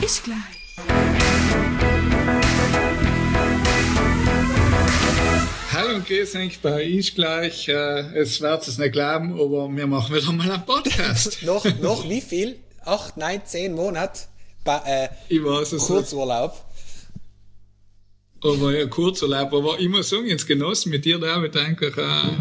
Bis gleich. Hallo und grüß euch bei Ist gleich. Es wird es nicht glauben, aber wir machen wieder mal einen Podcast. noch wie viel? 8, 9, 10 Monate? Ich weiß es Kurzurlaub. Aber ja, Kurzurlaub. Aber ich muss sagen, jetzt genossen mit dir, David, eigentlich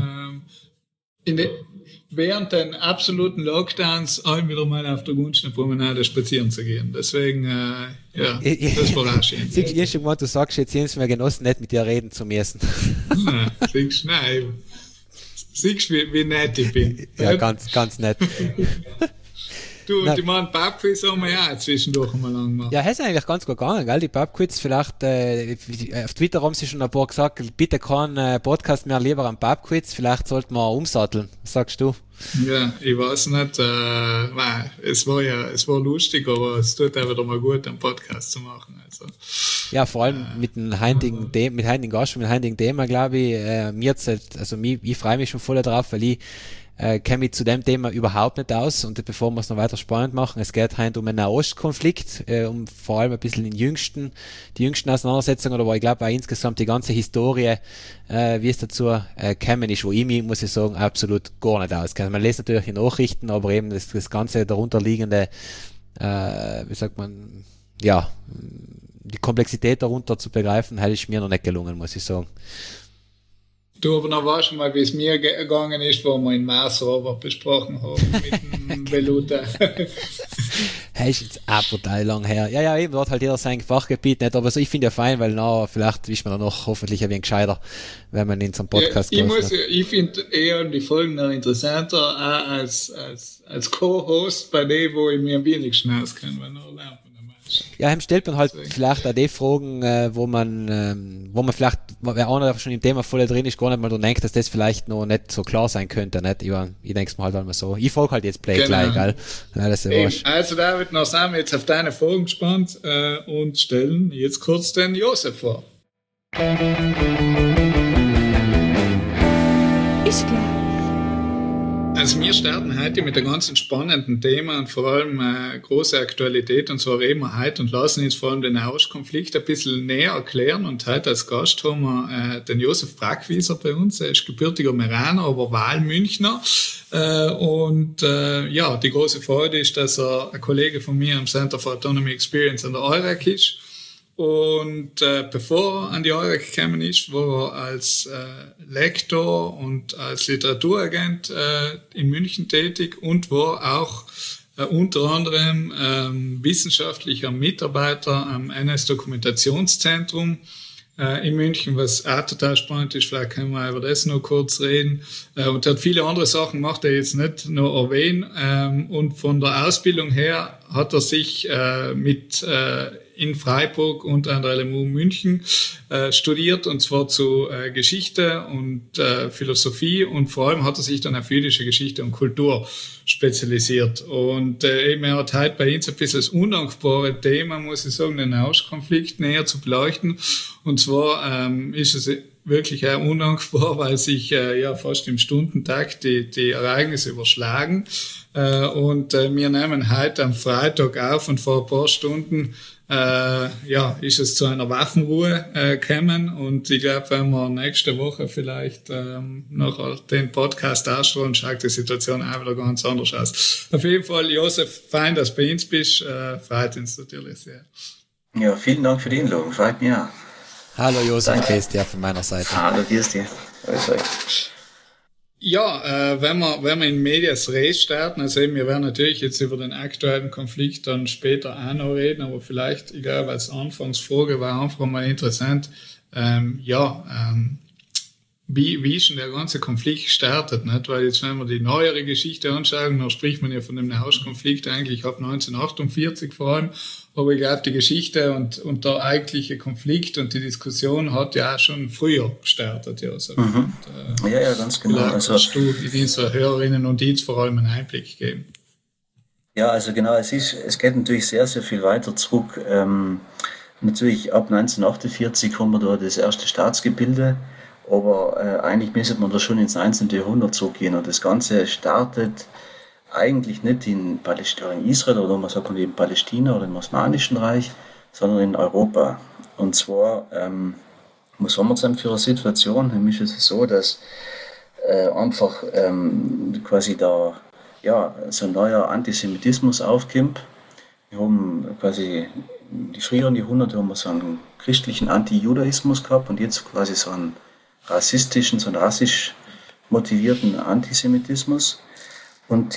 während den absoluten Lockdowns auch wieder mal auf der Gunstener Promenade spazieren zu gehen. Deswegen, das war auch schön. Siehst du, du sagst jetzt jedes Mal genossen, nicht mit dir reden zu müssen. Nein, siehst du, wie nett ich bin. Ja, ganz nett. Du, und die Pubquiz haben wir ja auch zwischendurch einmal lang gemacht. Ja, ist eigentlich ganz gut gegangen, gell? Die Pubquiz, vielleicht, auf Twitter haben sie schon ein paar gesagt, bitte kein Podcast mehr, lieber ein Pubquiz, vielleicht sollten wir umsatteln. Was sagst du? Ja, ich weiß nicht, es war lustig, aber es tut auch wieder mal gut, einen Podcast zu machen, also. Ja, vor allem mit dem heutigen Gast, mit dem heutigen Thema, glaube ich, ich freue mich schon voll drauf, weil ich kenne mich zu dem Thema überhaupt nicht aus, und bevor wir es noch weiter spannend machen, es geht heute um einen Nahostkonflikt, um vor allem ein bisschen die jüngsten Auseinandersetzungen, oder wo ich glaube auch insgesamt die ganze Historie, wie es dazu gekommen ist, wo ich mich, muss ich sagen, absolut gar nicht auskenne. Man liest natürlich die Nachrichten, aber eben das ganze darunterliegende, wie sagt man, ja, die Komplexität darunter zu begreifen, halt ist mir noch nicht gelungen, muss ich sagen. Du, aber noch weißt du mal, wie es mir gegangen ist, wo wir in Mars Robert besprochen haben mit dem Veluta. Hey, ist jetzt auch total lang her. Ja, eben, dort halt jeder sein Fachgebiet nicht, aber so, ich finde ja fein, weil vielleicht ist man dann noch hoffentlich ein wenig gescheiter, wenn man in so einem Podcast ich finde eher die Folgen noch interessanter, auch als Co-Host, bei dem, wo ich mir am wenigsten auskenne, wenn er lernt. Ja, stellt man halt vielleicht auch die Fragen, wo man vielleicht, wer einer, der schon im Thema voll drin ist, gar nicht mal so denkt, dass das vielleicht noch nicht so klar sein könnte, nicht? Ich denke es mir halt einmal so. Ich folge halt jetzt gleich, gell? Ja, das ist also David, noch sind wir jetzt auf deine Fragen gespannt und stellen jetzt kurz den Josef vor. Ist klar. Also wir starten heute mit einem ganz spannenden Thema und vor allem große Aktualität, und zwar reden wir heute und lassen uns vor allem den Nahostkonflikt ein bisschen näher erklären, und heute als Gast haben wir den Josef Brackwieser bei uns. Er ist gebürtiger Meraner, aber Wahlmünchner, die große Freude ist, dass er ein Kollege von mir am Center for Autonomy Experience an der EUREC ist. Und bevor er an die EUREC gekommen ist, war er als Lektor und als Literaturagent in München tätig und war auch unter anderem wissenschaftlicher Mitarbeiter am NS-Dokumentationszentrum in München, was auch total spannend ist. Vielleicht können wir über das noch kurz reden. Und er hat viele andere Sachen gemacht, die ich jetzt nicht noch erwähnen. Und von der Ausbildung her hat er sich in Freiburg und an der LMU München studiert, und zwar zu Geschichte und Philosophie, und vor allem hat er sich dann auf jüdische Geschichte und Kultur spezialisiert. Und eben er hat heute bei uns ein bisschen das undankbare Thema, muss ich sagen, den Nahostkonflikt näher zu beleuchten. Und zwar ist es wirklich auch undankbar, weil sich fast im Stundentakt die Ereignisse überschlagen. Und wir nehmen heute am Freitag auf, und vor ein paar Stunden ist es zu einer Waffenruhe gekommen, und ich glaube, wenn wir nächste Woche vielleicht nachher den Podcast ausstrahlen, schaut die Situation auch wieder ganz anders aus. Auf jeden Fall, Josef, fein, dass du bei uns bist, freut uns natürlich sehr. Ja, vielen Dank für die Einladung, freut mich auch. Hallo Josef, grüß dich von meiner Seite. Hallo, grüß dich. Ja, wenn wir in Medias Res starten, also eben, wir werden natürlich jetzt über den aktuellen Konflikt dann später auch noch reden, aber vielleicht, ich glaube, als Anfangsfrage war einfach mal interessant, wie ist denn der ganze Konflikt gestartet, nicht? Weil jetzt, wenn wir die neuere Geschichte anschauen, dann spricht man ja von dem Nahostkonflikt eigentlich ab 1948 vor allem, aber ich glaube, die Geschichte und der eigentliche Konflikt und die Diskussion hat ja auch schon früher gestartet. Ja, also, ja, ganz genau. Also kannst du in unsere Hörerinnen und uns vor allem einen Einblick geben? Ja, also genau, es geht natürlich sehr, sehr viel weiter zurück. Natürlich ab 1948 haben wir da das erste Staatsgebilde, aber eigentlich müsste man da schon ins 19. Jahrhundert zurückgehen, und das Ganze startet eigentlich nicht in Israel oder man sagt in Palästina oder im Osmanischen Reich, sondern in Europa. Und zwar, was haben wir denn für eine Situation? Nämlich ist es so, dass einfach quasi da so ein neuer Antisemitismus aufkommt. Wir haben quasi die früheren Jahrhunderte haben wir so einen christlichen Anti-Judaismus gehabt und jetzt quasi so einen rassistischen, so einen rassisch motivierten Antisemitismus. Und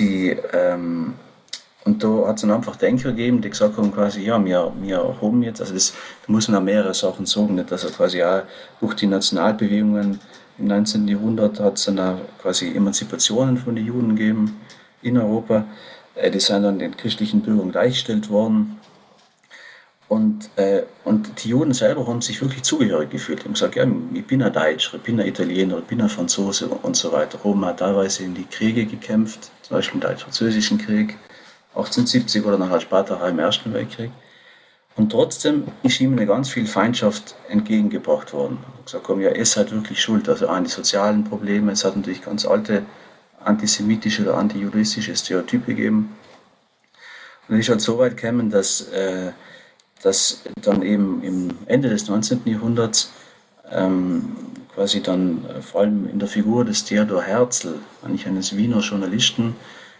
und da hat es dann einfach Denker gegeben, die gesagt haben quasi, ja, wir haben jetzt, also da muss man auch mehrere Sachen sagen, nicht, dass quasi auch durch die Nationalbewegungen im 19. Jahrhundert hat es dann auch quasi Emanzipationen von den Juden gegeben in Europa. Die sind dann den christlichen Bürgern gleichgestellt worden. Und die Juden selber haben sich wirklich zugehörig gefühlt. Die haben gesagt, ja, ich bin ein Deutscher, ich bin ein Italiener, ich bin ein Franzose und so weiter. Haben auch teilweise in die Kriege gekämpft, zum Beispiel im Deutsch-Französischen Krieg, 1870 oder nachher später im Ersten Weltkrieg. Und trotzdem ist ihm eine ganz viel Feindschaft entgegengebracht worden. Und gesagt haben, ja, ihr seid wirklich schuld. Also an die sozialen Probleme, es hat natürlich ganz alte antisemitische oder antijudistische Stereotype gegeben. Und es ist halt so weit gekommen, dass dann eben im Ende des 19. Jahrhunderts quasi dann vor allem in der Figur des Theodor Herzl, eigentlich eines Wiener Journalisten,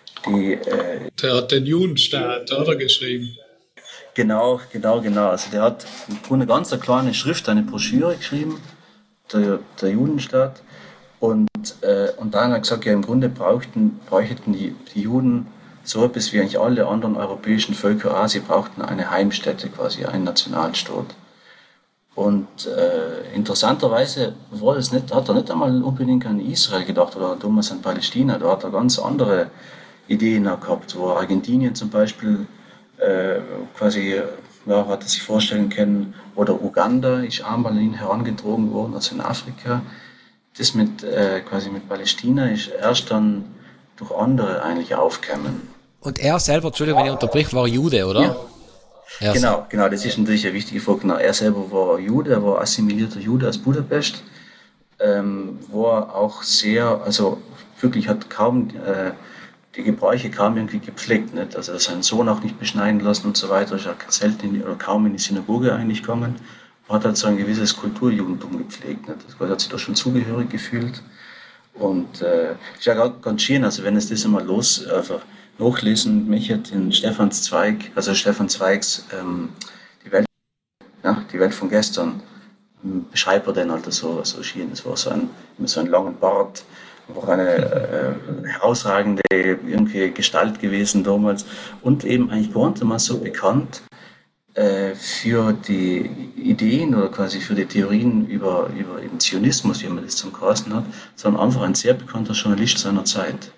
der hat den Judenstaat, oder, geschrieben? Genau. Also der hat eine ganz kleine Schrift, eine Broschüre geschrieben, der Judenstaat. Und dann hat er gesagt, ja, im Grunde bräuchten die Juden so etwas wie eigentlich alle anderen europäischen Völker auch. Sie brauchten eine Heimstätte, quasi einen Nationalstaat. Und interessanterweise hat er nicht einmal unbedingt an Israel gedacht oder damals an Palästina. Da hat er ganz andere Ideen gehabt, wo Argentinien zum Beispiel quasi hat er sich vorstellen können, oder Uganda ist einmal an ihn herangetragen worden, also in Afrika. Das quasi mit Palästina ist erst dann durch andere eigentlich aufgekommen. Und er selber, Entschuldigung, wenn ich unterbrich, war Jude, oder? Ja. Genau, das ist natürlich eine wichtige Frage. Genau, er selber war Jude, er war assimilierter Jude aus Budapest, war auch sehr, also wirklich hat kaum die Gebräuche kaum irgendwie gepflegt, nicht? Also seinen Sohn auch nicht beschneiden lassen und so weiter, ist selten oder kaum in die Synagoge eigentlich gegangen, hat halt so ein gewisses Kulturjudentum gepflegt, nicht? Das hat sich da schon zugehörig gefühlt und ist ja ganz schön, also wenn es das einmal nachlesen möchte in Stefan Zweigs die Welt von gestern, beschreibt er den halt so schön, es war mit so einem langen Bart, auch eine herausragende irgendwie Gestalt gewesen damals und eben eigentlich gar nicht mal so bekannt für die Ideen oder quasi für die Theorien über eben Zionismus, wie man das zum Kasten hat, sondern einfach ein sehr bekannter Journalist seiner Zeit.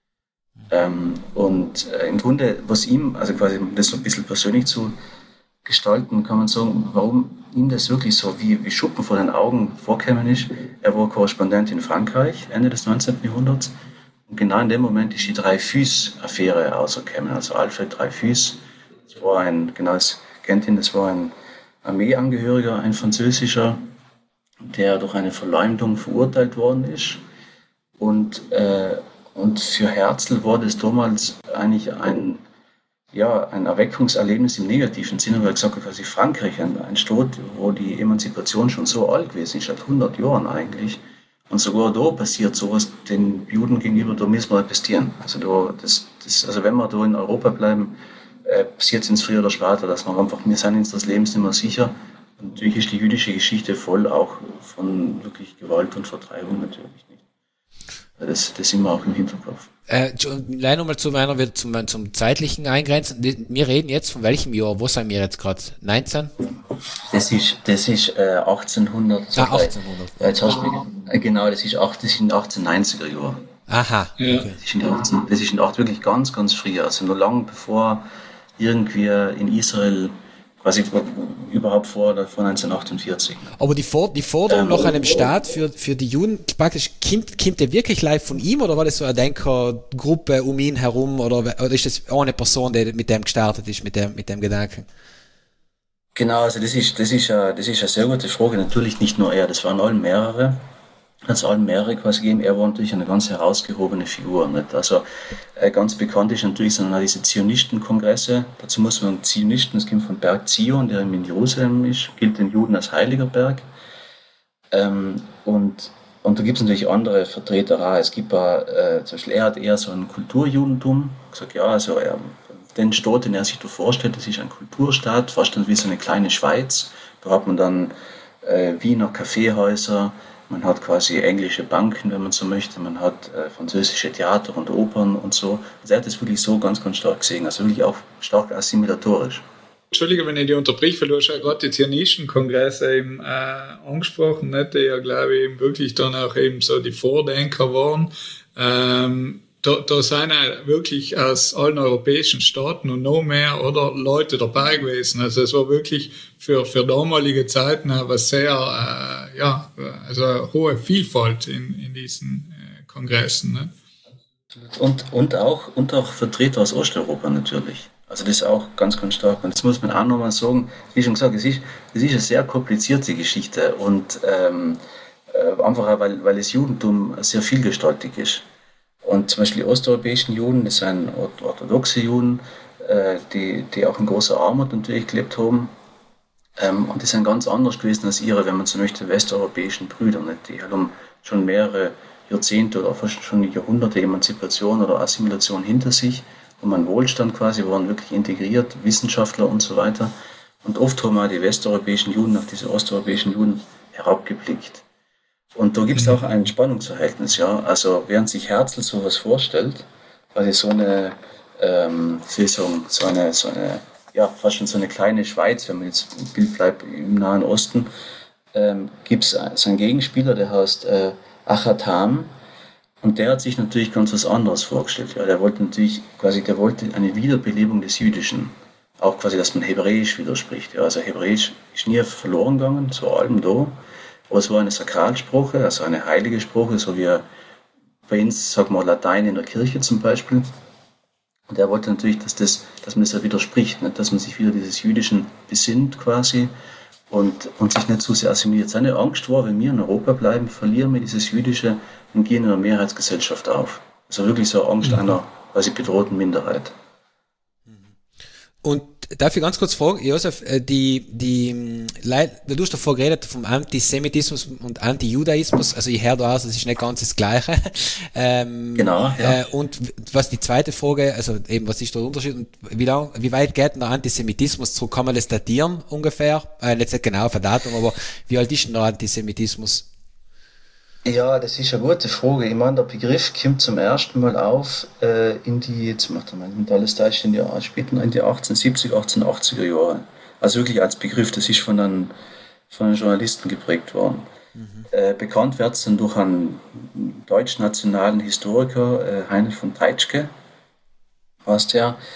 Und im Grunde, was ihm, also quasi um das so ein bisschen persönlich zu gestalten, kann man sagen, warum ihm das wirklich so wie Schuppen vor den Augen vorgekommen ist. Er war Korrespondent in Frankreich, Ende des 19. Jahrhunderts. Und genau in dem Moment ist die Dreyfus-Affäre rausgekommen. Also Alfred Dreyfus, das war das war ein Armeeangehöriger, ein französischer, der durch eine Verleumdung verurteilt worden ist. Und für Herzl war das damals eigentlich ein Erweckungserlebnis im negativen Sinne, weil er gesagt hat, quasi Frankreich, ein Staat, wo die Emanzipation schon so alt gewesen ist, seit 100 Jahren eigentlich. Und sogar da passiert sowas den Juden gegenüber, da müssen wir investieren. Also also wenn wir da in Europa bleiben, passiert es uns früher oder später, dass wir sind uns das Lebens nicht mehr sicher. Und natürlich ist die jüdische Geschichte voll auch von wirklich Gewalt und Vertreibung natürlich nicht. Das sind wir auch im Hinterkopf. Leider nochmal zum zeitlichen Eingrenzen. Wir reden jetzt von welchem Jahr? Wo sind wir jetzt gerade? 19? Das ist 1800. 1800. Jetzt hast du, genau, das sind 1890er Jahre. Aha. Ja. Okay. Das ist wirklich ganz, ganz früh. Also noch lange bevor irgendwie in Israel quasi überhaupt vor 1948. Aber die Forderung nach einem Staat für die Juden, praktisch, kommt der wirklich live von ihm, oder war das so eine Denkergruppe um ihn herum, oder ist das eine Person, die mit dem gestartet ist, mit dem Gedanken? Genau, also das ist eine sehr gute Frage. Natürlich nicht nur er, das waren alle mehrere. hat es allen mehrere quasi gegeben. Er war natürlich eine ganz herausgehobene Figur. Nicht? Also ganz bekannt ist natürlich sind diese Zionistenkongresse. Dazu muss man Zionisten, das kommt von Berg Zion, der in Jerusalem ist, gilt den Juden als heiliger Berg. Und da gibt es natürlich andere Vertreter auch. Es gibt zum Beispiel, er hat eher so ein Kulturjudentum gesagt, ja, also den Staat, den er sich da vorstellt, das ist ein Kulturstaat, fast wie so eine kleine Schweiz. Da hat man dann Wiener Kaffeehäuser, man hat quasi englische Banken, wenn man so möchte, man hat französische Theater und Opern und so. Also er hat das wirklich so ganz, ganz stark gesehen, also wirklich auch stark assimilatorisch. Entschuldige, wenn ich die unterbrich, weil du hast ja gerade die Zionisten-Kongresse eben angesprochen, nicht, die ja, glaube ich, eben wirklich dann auch eben so die Vordenker waren. Da sind ja wirklich aus allen europäischen Staaten und noch mehr oder Leute dabei gewesen. Also es war wirklich für damalige Zeiten aber sehr, also eine hohe Vielfalt in diesen Kongressen. Ne? Und auch Vertreter aus Osteuropa natürlich. Also das ist auch ganz, ganz stark. Und das muss man auch nochmal sagen, wie schon gesagt, es ist eine sehr komplizierte Geschichte und einfach auch, weil das Judentum sehr vielgestaltig ist. Und zum Beispiel die osteuropäischen Juden, das sind orthodoxe Juden, die auch in großer Armut natürlich gelebt haben. Und die sind ganz anders gewesen als ihre, wenn man so möchte, westeuropäischen Brüder. Nicht? Die haben schon mehrere Jahrzehnte oder fast schon Jahrhunderte Emanzipation oder Assimilation hinter sich, wo man Wohlstand quasi, waren wirklich integriert, Wissenschaftler und so weiter. Und oft haben auch die westeuropäischen Juden auf diese osteuropäischen Juden herabgeblickt. Und da gibt es auch ein Spannungsverhältnis, ja. Also während sich Herzl sowas vorstellt, quasi so eine, ja, fast schon so eine kleine Schweiz, wenn man jetzt im Bild bleibt, im Nahen Osten, gibt es so einen Gegenspieler, der heißt Achat Ham, und der hat sich natürlich ganz was anderes vorgestellt. Ja. Der wollte eine Wiederbelebung des Jüdischen. Auch quasi, dass man Hebräisch widerspricht. Ja. Also Hebräisch ist nie verloren gegangen, so allem da. Aber es war eine Sakralsprache, also eine heilige Sprache, so wie bei uns, sagen wir Latein in der Kirche zum Beispiel. Und er wollte natürlich, dass man das ja widerspricht, nicht? Dass man sich wieder dieses Jüdischen besinnt quasi und sich nicht zu sehr assimiliert. Seine Angst war, wenn wir in Europa bleiben, verlieren wir dieses Jüdische und gehen in einer Mehrheitsgesellschaft auf. Also wirklich so Angst einer quasi bedrohten Minderheit. Und darf ich ganz kurz fragen, Josef, du hast davor geredet vom Antisemitismus und Antijudaismus, also ich höre da aus, das ist nicht ganz das Gleiche. Genau, ja. Und was die zweite Frage, also eben, was ist der Unterschied und wie weit geht denn der Antisemitismus zurück? Kann man das datieren ungefähr? Nicht genau auf ein Datum, aber wie alt ist denn der Antisemitismus? Ja, das ist eine gute Frage. Ich meine, der Begriff kommt zum ersten Mal auf jetzt macht er mal mit alles Deutsch in die 1870er, 1880er Jahre. Also wirklich als Begriff, das ist von einem Journalisten geprägt worden. Bekannt wird es dann durch einen deutsch-nationalen Historiker, Heinrich von Treitschke, heißt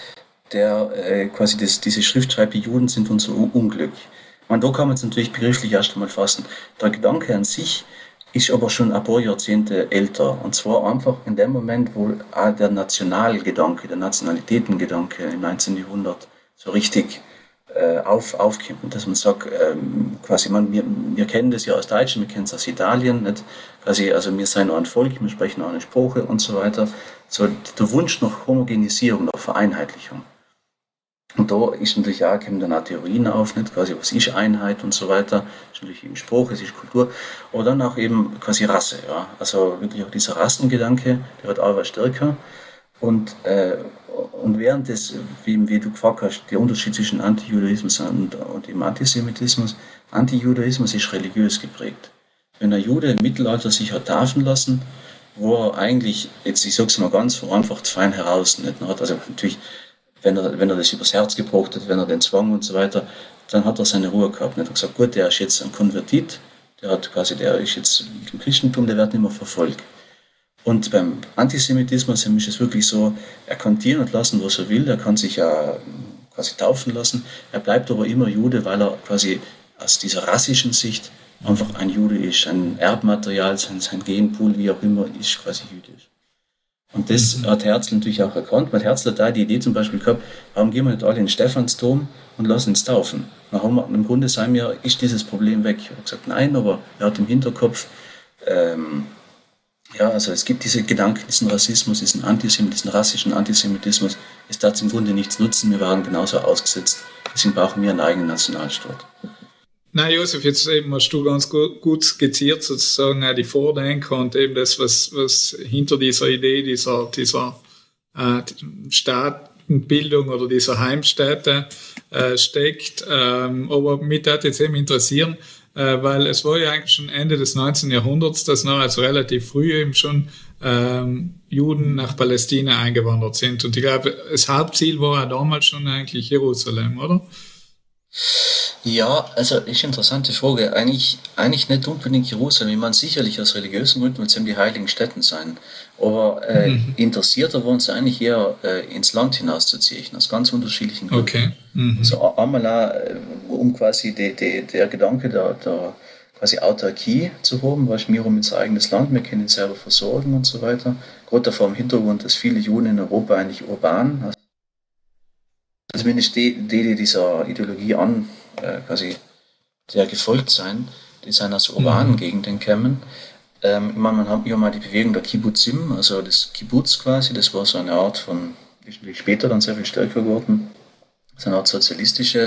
der quasi diese Schrift schreibt, die Juden sind unser Unglück. Da kann man es natürlich begrifflich erst einmal fassen. Der Gedanke an sich ist aber schon ein paar Jahrzehnte älter. Und zwar einfach in dem Moment, wo auch der Nationalgedanke, der Nationalitätengedanke im 19. Jahrhundert so richtig aufkommt. Und dass man sagt, quasi, wir kennen das ja aus Deutschland, wir kennen es aus Italien, nicht? Quasi, also wir sind ein Volk, wir sprechen eine Sprache und so weiter. So der Wunsch nach Homogenisierung, nach Vereinheitlichung. Und da ist natürlich auch, kommen dann auch Theorien auf, nicht? Quasi, was ist Einheit und so weiter. Das ist natürlich eben Sprache, es ist Kultur. Aber dann auch eben quasi Rasse, ja. Also wirklich auch dieser Rassengedanke, der wird auch stärker. Und während des, wie du gefragt hast, der Unterschied zwischen Antijudaismus und dem Antisemitismus, Antijudaismus ist religiös geprägt. Wenn ein Jude im Mittelalter sich hat taufen lassen, wo er eigentlich, jetzt ich sag's mal ganz vereinfacht, fein heraus nicht hat, also natürlich, wenn er das übers Herz gebracht hat, wenn er den Zwang und so weiter, dann hat er seine Ruhe gehabt. Er hat gesagt, gut, der ist jetzt ein Konvertit, der ist jetzt im Christentum, der wird nicht mehr verfolgt. Und beim Antisemitismus ist es wirklich so, er kann dienen und lassen, was er will, er kann sich ja quasi taufen lassen, er bleibt aber immer Jude, weil er quasi aus dieser rassischen Sicht einfach ein Jude ist, ein Erbmaterial, sein Genpool, wie auch immer, ist quasi jüdisch. Und das hat Herzl natürlich auch erkannt, weil Herzl hat da die Idee zum Beispiel gehabt, warum gehen wir nicht alle in den Stephansdom und lassen uns taufen? Im Grunde ist dieses Problem weg. Er hat gesagt, nein, aber er hat im Hinterkopf, Ja, also es gibt diese Gedanken, diesen Rassismus, diesen rassischen Antisemitismus. Es darf im Grunde nichts nutzen, wir waren genauso ausgesetzt. Deswegen brauchen wir einen eigenen Nationalstaat. Na Josef, jetzt eben hast du ganz gut skizziert sozusagen auch die Vordenker und eben das, was hinter dieser Idee, dieser Staatenbildung oder dieser Heimstätte steckt. Aber mich würde jetzt eben interessieren, weil es war ja eigentlich schon Ende des 19. Jahrhunderts, dass noch also relativ früh eben schon Juden nach Palästina eingewandert sind. Und ich glaube, das Hauptziel war ja damals schon eigentlich Jerusalem, oder? Ja, also ist eine interessante Frage. Eigentlich nicht unbedingt Jerusalem. Ich meine, sicherlich aus religiösen Gründen, weil es eben die heiligen Städten sein. Aber interessierter waren sie eigentlich eher ins Land hinauszuziehen, aus ganz unterschiedlichen Gründen. Okay. Also einmal auch, um quasi der Gedanke der quasi Autarkie zu haben, weil wir haben unser eigenes Land, wir können uns selber versorgen und so weiter. Gerade vor dem Hintergrund, dass viele Juden in Europa eigentlich urban, also zumindest die dieser Ideologie quasi der gefolgt sein, die sind aus urbanen Gegenden gekommen. Ich meine, man hat ja mal die Bewegung der Kibbutzim, also das Kibbutz quasi, das war so eine Art von, wie später dann sehr viel stärker geworden, so eine Art sozialistisch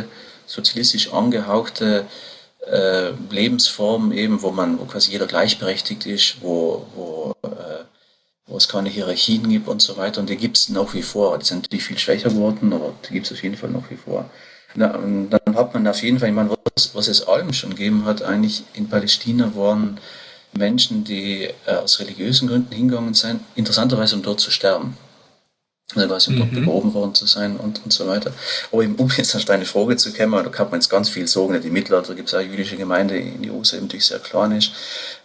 angehauchte Lebensform eben, wo quasi jeder gleichberechtigt ist, wo es keine Hierarchien gibt und so weiter. Und die gibt es nach wie vor. Die sind natürlich viel schwächer geworden, aber die gibt es auf jeden Fall nach wie vor. Und dann hat man auf jeden Fall, ich meine, was es allem schon gegeben hat, eigentlich in Palästina waren Menschen, die aus religiösen Gründen hingegangen sind, interessanterweise um dort zu sterben. Also quasi um dort begraben worden zu sein und so weiter. Aber um jetzt auf deine Frage zu kommen, da kann man jetzt ganz viel sagen. Im Mittelalter gibt es auch eine jüdische Gemeinde in Jerusalem, die sehr klein ist.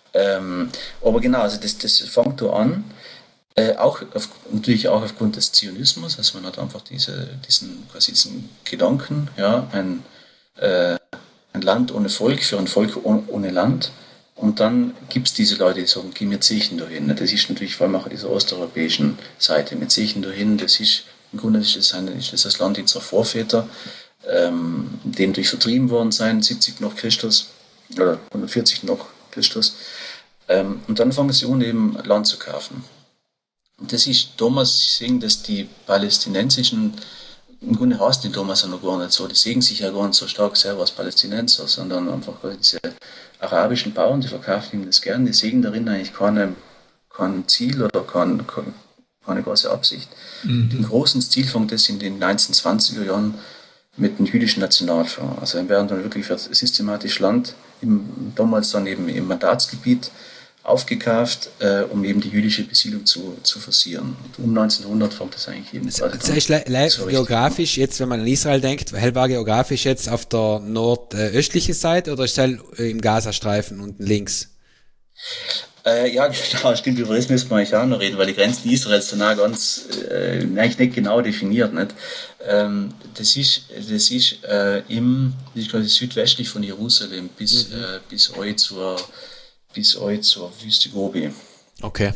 Aber genau, also das fängt da an. Natürlich auch aufgrund des Zionismus, also man hat einfach diesen Gedanken, ja, ein Land ohne Volk für ein Volk ohne Land. Und dann gibt es diese Leute, die sagen, geh, wir ziehen dahin. Das ist natürlich vor allem auch dieser osteuropäischen Seite. Wir ziehen dahin, im Grunde ist das Land unserer Vorväter, die natürlich vertrieben worden sind, 70 nach Christus, oder 140 nach Christus. Und dann fangen sie an, eben Land zu kaufen. Und das ist damals, sehen, dass die palästinensischen, im Grunde heißt die damals auch noch gar nicht so, die sehen sich ja gar nicht so stark selber als Palästinenser, sondern einfach diese arabischen Bauern, die verkaufen ihm das gern, die sehen darin eigentlich kein Ziel oder keine große Absicht. Den großen Stil fängt das in den 1920er Jahren mit dem jüdischen Nationalfonds. Also werden dann wirklich systematisch Land, damals dann eben im Mandatsgebiet, aufgekauft, um eben die jüdische Besiedlung zu forcieren. Und um 1900 fängt das eigentlich eben so geografisch, jetzt wenn man an Israel denkt, war geografisch jetzt auf der nordöstlichen Seite oder ist es im Gazastreifen unten links? Ja, genau, stimmt, über das müssen wir eigentlich auch noch reden, weil die Grenzen Israels danach eigentlich nicht genau definiert. Nicht? Das ist quasi südwestlich von Jerusalem bis zur Wüste Gobi. Okay.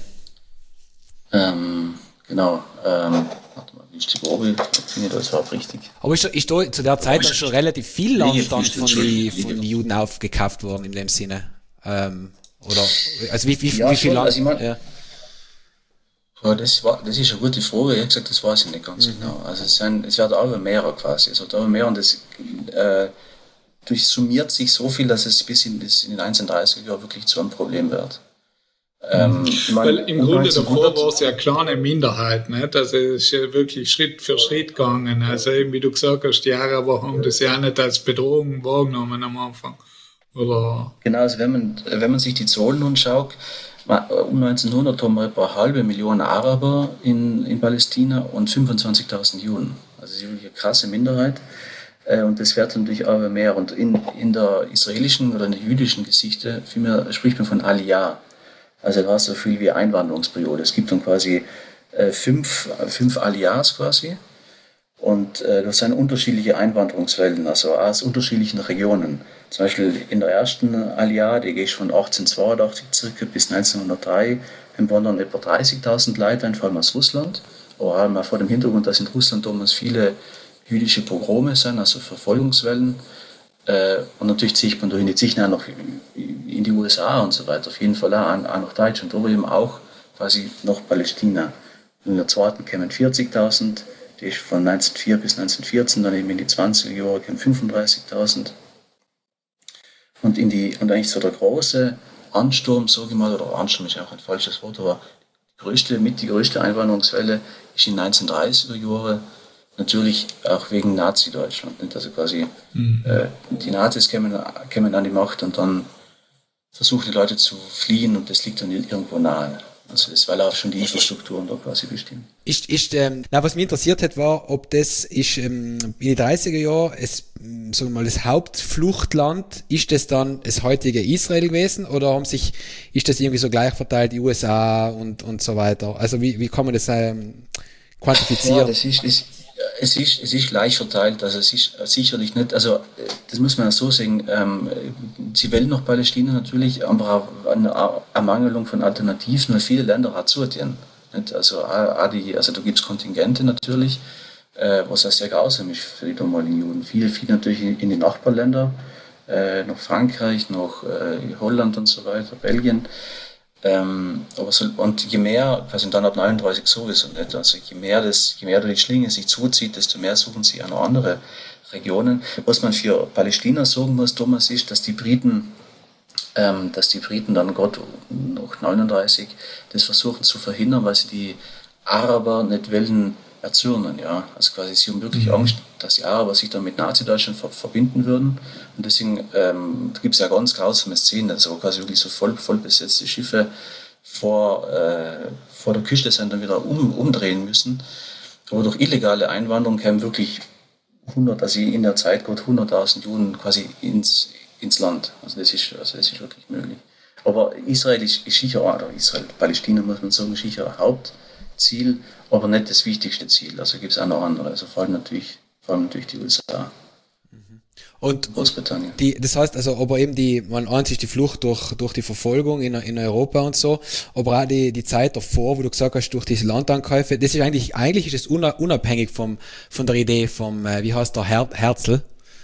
Genau. Warte mal, Wüste Gobi, finde ich das überhaupt richtig. Aber ist da zu der Zeit schon relativ viel Land dann von den Juden aufgekauft worden in dem Sinne? Oder, also wie viel Land? Also ich mein, ja. Ja, das ist eine gute Frage. Ich habe gesagt, das weiß ich nicht ganz genau. Also es werden aber mehr quasi. Es wird aber mehr und das durchsummiert sich so viel, dass es bis in den 1930er Jahren wirklich zu einem Problem wird. Weil im Grunde davor war es ja eine kleine Minderheit, nicht? Also es ist ja wirklich Schritt für Schritt gegangen. Also eben, wie du gesagt hast, die Araber haben das ja nicht als Bedrohung wahrgenommen am Anfang. Oder? Genau, also wenn man sich die Zahlen anschaut, um 1900 haben wir etwa 500.000 Araber in Palästina und 25.000 Juden. Also das ist wirklich eine krasse Minderheit. Und das wird natürlich auch mehr. Und in der israelischen oder in der jüdischen Geschichte spricht man von Aliyah. Also da hast du so viel wie Einwanderungsperiode. Es gibt dann quasi fünf Aliyahs quasi. Und das sind unterschiedliche Einwanderungswellen, also aus unterschiedlichen Regionen. Zum Beispiel in der ersten Aliyah, die geht von 1882 circa bis 1903, dann wandern etwa 30.000 Leute ein, vor allem aus Russland. Aber auch vor dem Hintergrund, dass in Russland damals viele jüdische Pogrome sind, also Verfolgungswellen. Und natürlich zieht man dahin, die ziehen auch noch in in die USA und so weiter, auf jeden Fall auch nach Deutschland, aber eben auch quasi nach Palästina. In der zweiten kämen 40.000, die ist von 1904 bis 1914, dann eben in die 20er Jahre kämen 35.000. Und eigentlich so der große Ansturm, sage ich mal, oder Ansturm ist auch ein falsches Wort, aber die größte Einwanderungswelle ist in den 1930er Jahren, natürlich auch wegen Nazi-Deutschland. Nicht? Also quasi die Nazis kämen an die Macht und dann versuchen die Leute zu fliehen und das liegt dann irgendwo nahe. Also das, weil auch schon die Infrastrukturen da quasi bestimmen. Was mich interessiert hat, war, ob das ist in den 30er Jahren sagen wir mal, das Hauptfluchtland, ist das dann das heutige Israel gewesen oder ist das irgendwie so gleich verteilt, die USA und so weiter? Also wie kann man das quantifizieren? Ja, es ist gleich verteilt, also es ist sicherlich nicht, also das muss man ja so sagen, sie wählen noch Palästina natürlich, aber auch eine Ermangelung von Alternativen, weil viele Länder hat zugehen. Also da gibt es Kontingente natürlich, was auch sehr grausam ist für die damaligen Juden. Viel natürlich in die Nachbarländer, nach Frankreich, nach Holland und so weiter, Belgien. Und je mehr, quasi dann ab 39 sowieso nicht, also je mehr die Schlinge sich zuzieht, desto mehr suchen sie auch noch andere Regionen. Was man für Palästina sagen muss, Thomas, ist, dass die Briten dann gerade nach 39 das versuchen zu verhindern, weil sie die Araber nicht wollen erzürnen, ja. Also quasi sie haben wirklich Angst, dass die Araber sich dann mit Nazi-Deutschland verbinden würden. Und deswegen gibt es ja ganz grausame Szenen, also quasi wirklich so voll besetzte Schiffe vor der Küste sind dann wieder umdrehen müssen. Aber durch illegale Einwanderung kamen wirklich in der Zeit gut 100.000 Juden quasi ins Land. Also das ist wirklich möglich. Aber Israel ist sicher, oder Palästina muss man sagen, sicher ein Hauptziel, aber nicht das wichtigste Ziel. Also gibt es auch noch andere, also vor allem natürlich die USA. Und Großbritannien. Das heißt also, aber eben eins ist die Flucht durch die Verfolgung in Europa und so, aber auch die Zeit davor, wo du gesagt hast, durch diese Landankäufe, das ist eigentlich ist es unabhängig von der Idee vom, wie heißt der, Herzl?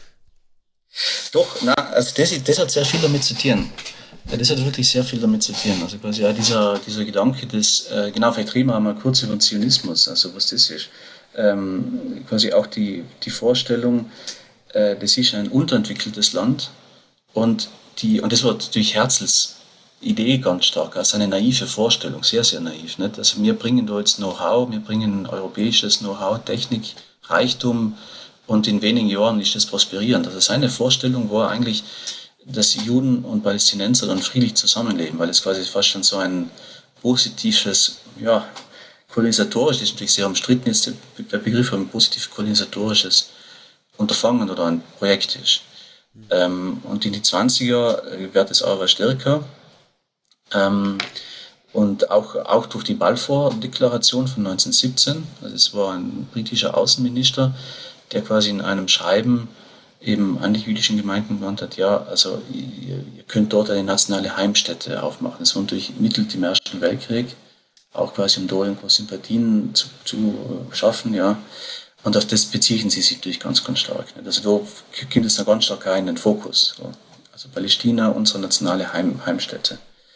Doch, also das hat sehr viel damit zu tun. Das hat wirklich sehr viel damit zu tun. Also quasi auch dieser Gedanke vielleicht reden wir einmal kurz über den Zionismus, also was das ist. Quasi auch die Vorstellung, das ist ein unterentwickeltes Land und das war durch Herzls Idee ganz stark, also eine naive Vorstellung, sehr, sehr naiv. Nicht? Also wir bringen da jetzt Know-how, wir bringen europäisches Know-how, Technik, Reichtum und in wenigen Jahren ist das prosperierend. Also seine Vorstellung war eigentlich, dass Juden und Palästinenser dann friedlich zusammenleben, weil es quasi fast schon so ein positives, kolonisatorisches, das ist natürlich sehr umstritten ist, der Begriff ein positiv kolonisatorisches Unterfangen oder ein Projekt ist. Und in die 20er wird es aber stärker. Und auch durch die Balfour-Deklaration von 1917, also es war ein britischer Außenminister, der quasi in einem Schreiben eben an die jüdischen Gemeinden gemeint hat, ja, also ihr könnt dort eine nationale Heimstätte aufmachen. Das war natürlich mittels dem Ersten Weltkrieg, auch quasi um da irgendwo Sympathien zu schaffen, ja. Und auf das beziehen sie sich natürlich ganz, ganz stark. Also da kommt es dann ganz stark in den Fokus. Also Palästina, unsere nationale Heimstätte.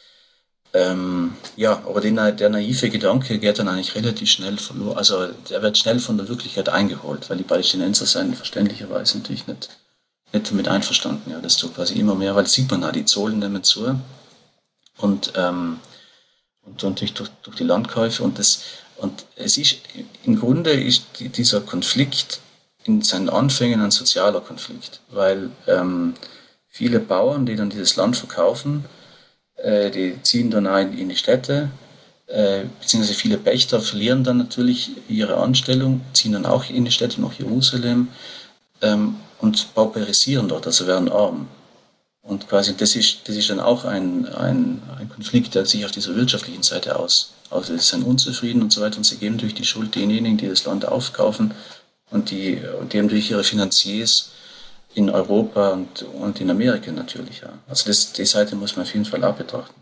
Aber der naive Gedanke geht dann eigentlich relativ schnell verloren. Also der wird schnell von der Wirklichkeit eingeholt, weil die Palästinenser sind verständlicherweise natürlich nicht damit einverstanden. Ja, das tut quasi immer mehr, weil das sieht man auch, die Zollen nehmen zu. Und natürlich durch die Landkäufe und es ist im Grunde ist dieser Konflikt in seinen Anfängen ein sozialer Konflikt, weil viele Bauern, die dann dieses Land verkaufen, die ziehen dann ein in die Städte, beziehungsweise viele Pächter verlieren dann natürlich ihre Anstellung, ziehen dann auch in die Städte nach Jerusalem und pauperisieren dort, also werden arm. Und quasi das ist dann auch ein Konflikt, der sich auf dieser wirtschaftlichen Seite sie sind unzufrieden und so weiter und sie geben durch die Schuld denjenigen, die das Land aufkaufen und die haben durch ihre Finanziers in Europa und in Amerika natürlich. Ja. Also die Seite muss man auf jeden Fall auch betrachten.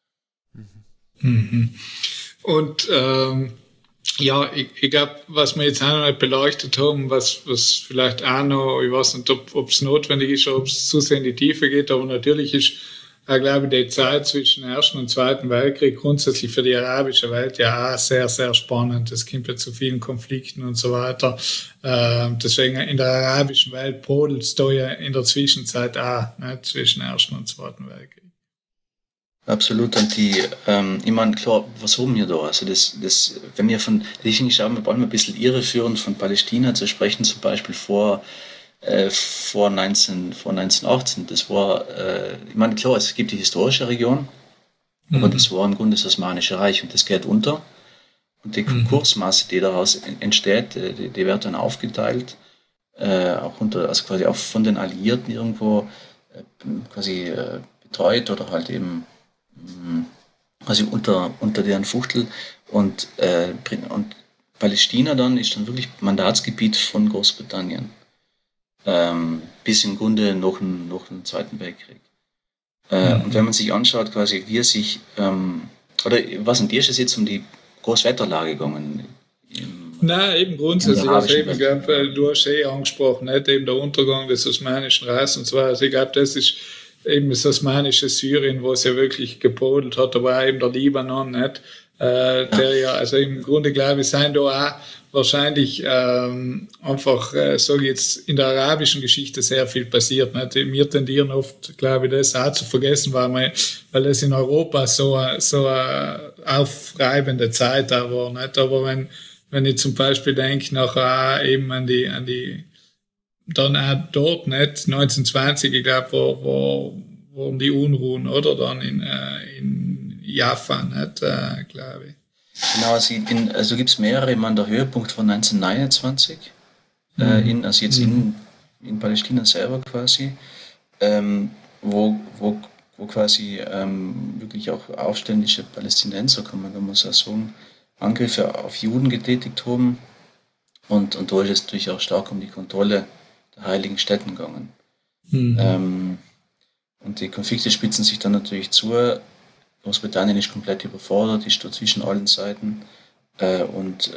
Mhm. Und ich glaube, was wir jetzt auch noch nicht beleuchtet haben, was vielleicht auch noch, ich weiß nicht, ob es notwendig ist oder ob es zu sehr in die Tiefe geht, aber natürlich ist glaube, die Zeit zwischen Ersten und Zweiten Weltkrieg grundsätzlich für die arabische Welt ja auch sehr, sehr spannend. Es kommt ja zu vielen Konflikten und so weiter. Deswegen in der arabischen Welt brodelt es da ja in der Zwischenzeit auch, ne, zwischen Ersten und Zweiten Weltkrieg. Absolut, und ich meine, klar, was haben wir da? Also wenn wir ich finde, wir wollen ein bisschen irreführend von Palästina zu sprechen, zum Beispiel vor 1918. Das war, ich meine, klar, es gibt die historische Region, aber das war im Grunde das Osmanische Reich und das geht unter. Und die Konkursmasse, die daraus entsteht, die wird dann aufgeteilt, also quasi auch von den Alliierten irgendwo quasi betreut oder halt eben quasi unter deren Fuchtel. Und Palästina dann ist dann wirklich Mandatsgebiet von Großbritannien. Bis im Grunde noch den Zweiten Weltkrieg. Und wenn man sich anschaut, quasi, wie sich, oder was in dir ist es jetzt um die Großwetterlage gegangen? Nein, eben grundsätzlich, also eben, ich glaube, du hast angesprochen, nicht? Eben der Untergang des Osmanischen Reichs und so weiter. Also ich glaube, das ist eben das osmanische Syrien, wo es ja wirklich gebrodelt hat, aber auch eben der Libanon, nicht? Der ja, also im Grunde, glaube ich, sind da auch wahrscheinlich einfach, sage ich jetzt, in der arabischen Geschichte sehr viel passiert. Nicht? Wir tendieren oft, glaube ich, das auch zu vergessen, weil es in Europa so eine aufreibende Zeit da war. Nicht? Aber wenn ich zum Beispiel denke, nachher eben an die dann auch dort, nicht? 1920, ich glaube, waren die Unruhen, oder? Dann in Jaffa, nicht? Glaube ich. Genau, also gibt es mehrere. Ich meine, der Höhepunkt war 1929, also jetzt in Palästina selber quasi, wo quasi wirklich auch aufständische Palästinenser, kann man so sagen, Angriffe auf Juden getätigt haben. Und da ist es natürlich auch stark um die Kontrolle der heiligen Stätten gegangen. Und die Konflikte spitzen sich dann natürlich zu. Großbritannien ist komplett überfordert, ist da zwischen allen Seiten. Und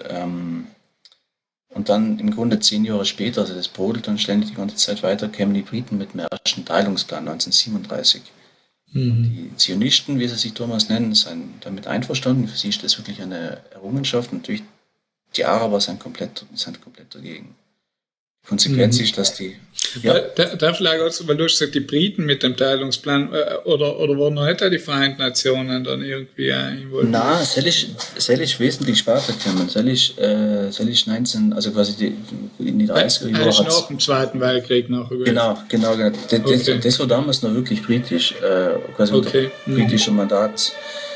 dann im Grunde 10 Jahre später, also das brodelt dann ständig die ganze Zeit weiter, kämen die Briten mit dem ersten Teilungsplan 1937. Die Zionisten, wie sie sich damals nennen, sind damit einverstanden. Für sie ist das wirklich eine Errungenschaft. Natürlich, die Araber sind komplett dagegen. Die Konsequenz ist, dass die... Ja. Da vielleicht auch, weil du hast gesagt, die Briten mit dem Teilungsplan, oder waren noch nicht die Vereinten Nationen dann irgendwie involviert? Nein, soll ich wesentlich später kommen. Soll ich 19, also quasi in die 30er Jahre... Das ist nach dem Zweiten Weltkrieg nachher gewesen. Genau. Das war damals noch wirklich britisch, quasi unter britischem Mandat.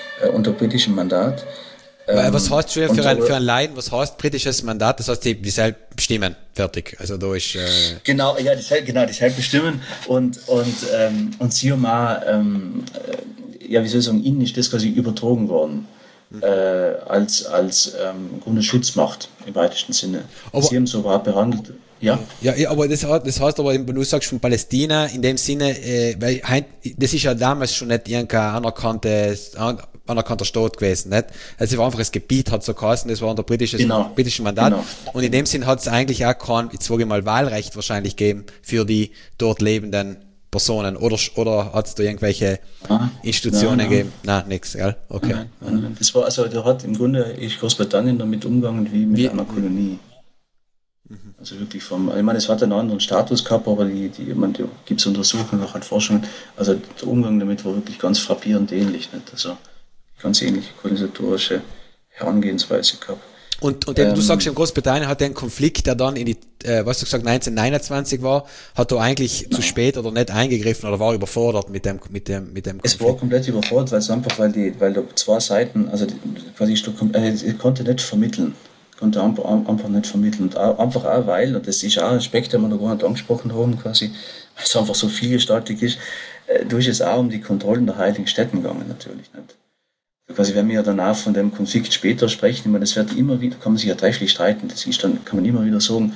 Was heißt für ein Laien, was heißt britisches Mandat? Das heißt, die selbst bestimmen, fertig. Also da ist... Genau, die selbst bestimmen und sie haben auch, wie soll ich sagen, ihnen ist das quasi übertragen worden. Als im Grunde Schutzmacht im weitesten Sinne. Aber sie haben so überhaupt behandelt. Ja, aber das heißt aber, wenn du sagst von Palästina, in dem Sinne, weil das ist ja damals schon nicht irgendein anerkannter Staat gewesen, nicht? Also es war einfach das Gebiet, hat so geheißen, das war unter britischen Mandat. Genau. Und in dem Sinn hat es eigentlich auch kein, jetzt sage ich mal, Wahlrecht wahrscheinlich gegeben für die dort lebenden Personen. Oder hat es da irgendwelche Institutionen gegeben? Nein, nix, gell? Okay. Nein. Das war, also da hat im Grunde ist Großbritannien damit umgegangen wie mit einer Kolonie. Also wirklich ich meine, es hat einen anderen Status gehabt, aber da gibt es Untersuchungen, auch an Forschungen, also der Umgang damit war wirklich ganz frappierend ähnlich, nicht? Also ganz ähnliche kolonisatorische Herangehensweise gehabt. Und du sagst, in Großbritannien hat der Konflikt, der dann in die, was du gesagt, 1929 war, hat da eigentlich zu spät oder nicht eingegriffen oder war überfordert mit dem Konflikt? Es war komplett überfordert, weil da zwei Seiten, also quasi ich konnte nicht vermitteln. Einfach nicht vermitteln. Und einfach auch, weil, und das ist auch ein Aspekt, den wir noch gar nicht angesprochen haben, quasi, weil es einfach so vielgestaltig ist, da ist es auch um die Kontrollen der heiligen Stätten gegangen, natürlich nicht. Quasi, wenn wir ja dann auch von dem Konflikt später sprechen, ich meine, das wird immer wieder, kann man sich ja trefflich streiten, das ist dann, kann man immer wieder sagen,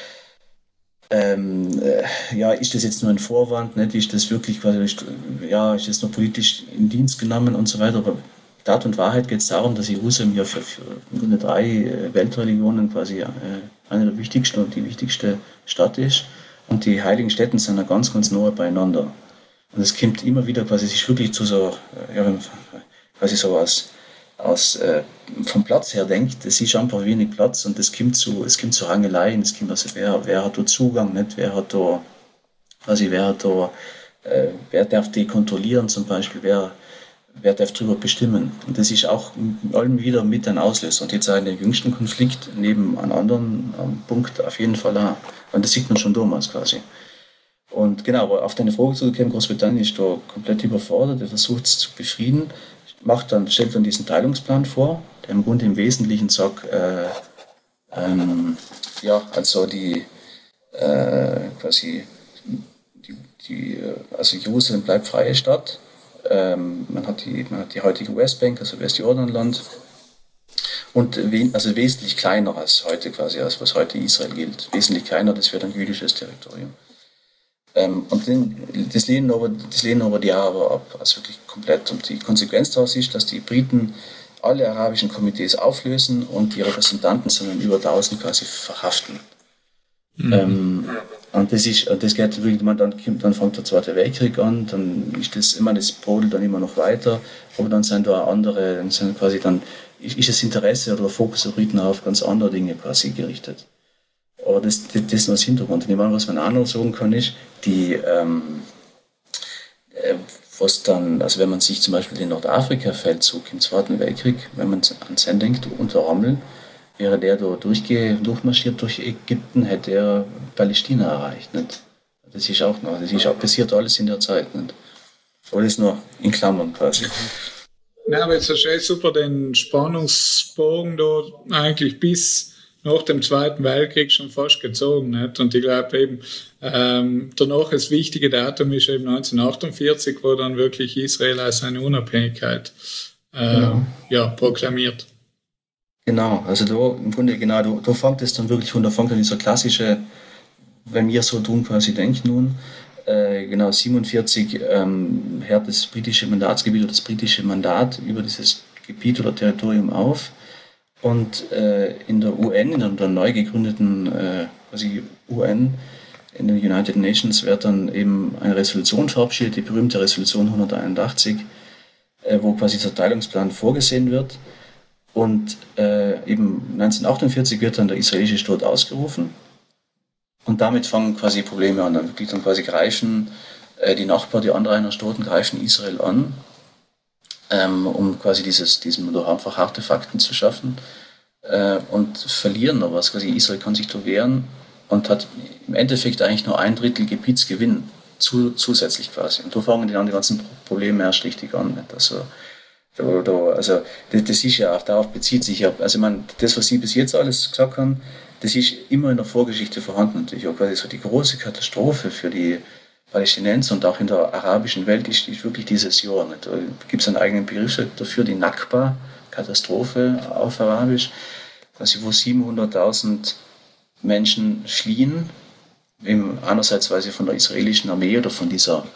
ist das jetzt nur ein Vorwand, nicht? Ist das wirklich quasi, ist das noch politisch in Dienst genommen und so weiter, aber Tat und Wahrheit geht es darum, dass Jerusalem ja für im Grunde 3 Weltreligionen quasi eine der wichtigsten und die wichtigste Stadt ist. Und die heiligen Stätten sind ja ganz, ganz nah beieinander. Und es kommt immer wieder quasi, sich wirklich zu so, quasi so vom Platz her denkt, es ist einfach wenig Platz und es kommt zu Rangeleien, es kommt also, wer hat da Zugang, nicht, wer darf die kontrollieren zum Beispiel, wer darf darüber bestimmen. Und das ist auch allem wieder mit ein Auslöser. Und jetzt auch in dem jüngsten Konflikt, neben einem anderen Punkt auf jeden Fall auch. Und das sieht man schon damals quasi. Und genau, aber auf deine Frage zurückzukommen, Großbritannien ist da komplett überfordert, er versucht es zu befrieden, stellt dann diesen Teilungsplan vor, der im Grunde im Wesentlichen sagt, also also Jerusalem bleibt freie Stadt, man hat die heutige Westbank, also Westjordanland, und also wesentlich kleiner als heute quasi, als was heute Israel gilt. Wesentlich kleiner, das wird ein jüdisches Territorium. Und das lehnen aber die Araber ab, also wirklich komplett. Und die Konsequenz daraus ist, dass die Briten alle arabischen Komitees auflösen und die Repräsentanten, sondern über 1000 quasi verhaften. Mhm. Und das geht wirklich, dann fängt der Zweite Weltkrieg an, dann ist das brodelt dann immer noch weiter, aber dann sind da andere, ist das Interesse oder der Fokus der Briten auf ganz andere Dinge quasi gerichtet. Aber das ist nur das Hintergrund. Und ich meine, was man auch noch sagen kann, ist, also wenn man sich zum Beispiel den Nordafrika-Feldzug im Zweiten Weltkrieg, wenn man an den denkt, unter Rommel, wäre der da durchmarschiert durch Ägypten, hätte er Palästina erreicht. Nicht? Das ist auch passiert alles in der Zeit. Nicht? Aber das ist nur in Klammern quasi. Ja, aber jetzt hast du super den Spannungsbogen da eigentlich bis nach dem Zweiten Weltkrieg schon fast gezogen. Nicht? Und ich glaube eben, danach das wichtige Datum ist eben 1948, wo dann wirklich Israel als seine Unabhängigkeit proklamiert. Genau, also da im Grunde da fängt es dann wirklich an, da fängt dann dieser klassische, wenn wir so tun quasi denken nun, 47 hört das britische Mandatsgebiet oder das britische Mandat über dieses Gebiet oder Territorium auf. Und in der UN, in der neu gegründeten UN, in den United Nations, wird dann eben eine Resolution verabschiedet, die berühmte Resolution 181, wo quasi dieser Teilungsplan vorgesehen wird. Und eben 1948 wird dann der israelische Staat ausgerufen. Und damit fangen quasi Probleme an. Dann quasi greifen die anderen Staaten greifen Israel an, um quasi diesen durch einfach harte Fakten zu schaffen, und verlieren noch was. Quasi Israel kann sich da wehren und hat im Endeffekt eigentlich nur 1/3 Gebietsgewinn zusätzlich quasi. Und da fangen dann die ganzen Probleme erst richtig an. Nicht? Also das ist ja, darauf bezieht sich ja, also ich meine, das, was Sie bis jetzt alles gesagt haben, das ist immer in der Vorgeschichte vorhanden. Natürlich auch quasi so die große Katastrophe für die Palästinenser und auch in der arabischen Welt ist wirklich dieses Jahr. Nicht? Da gibt es einen eigenen Begriff dafür, die Nakba-Katastrophe auf Arabisch, quasi wo 700.000 Menschen fliehen, einerseits weil sie von der israelischen Armee oder von dieser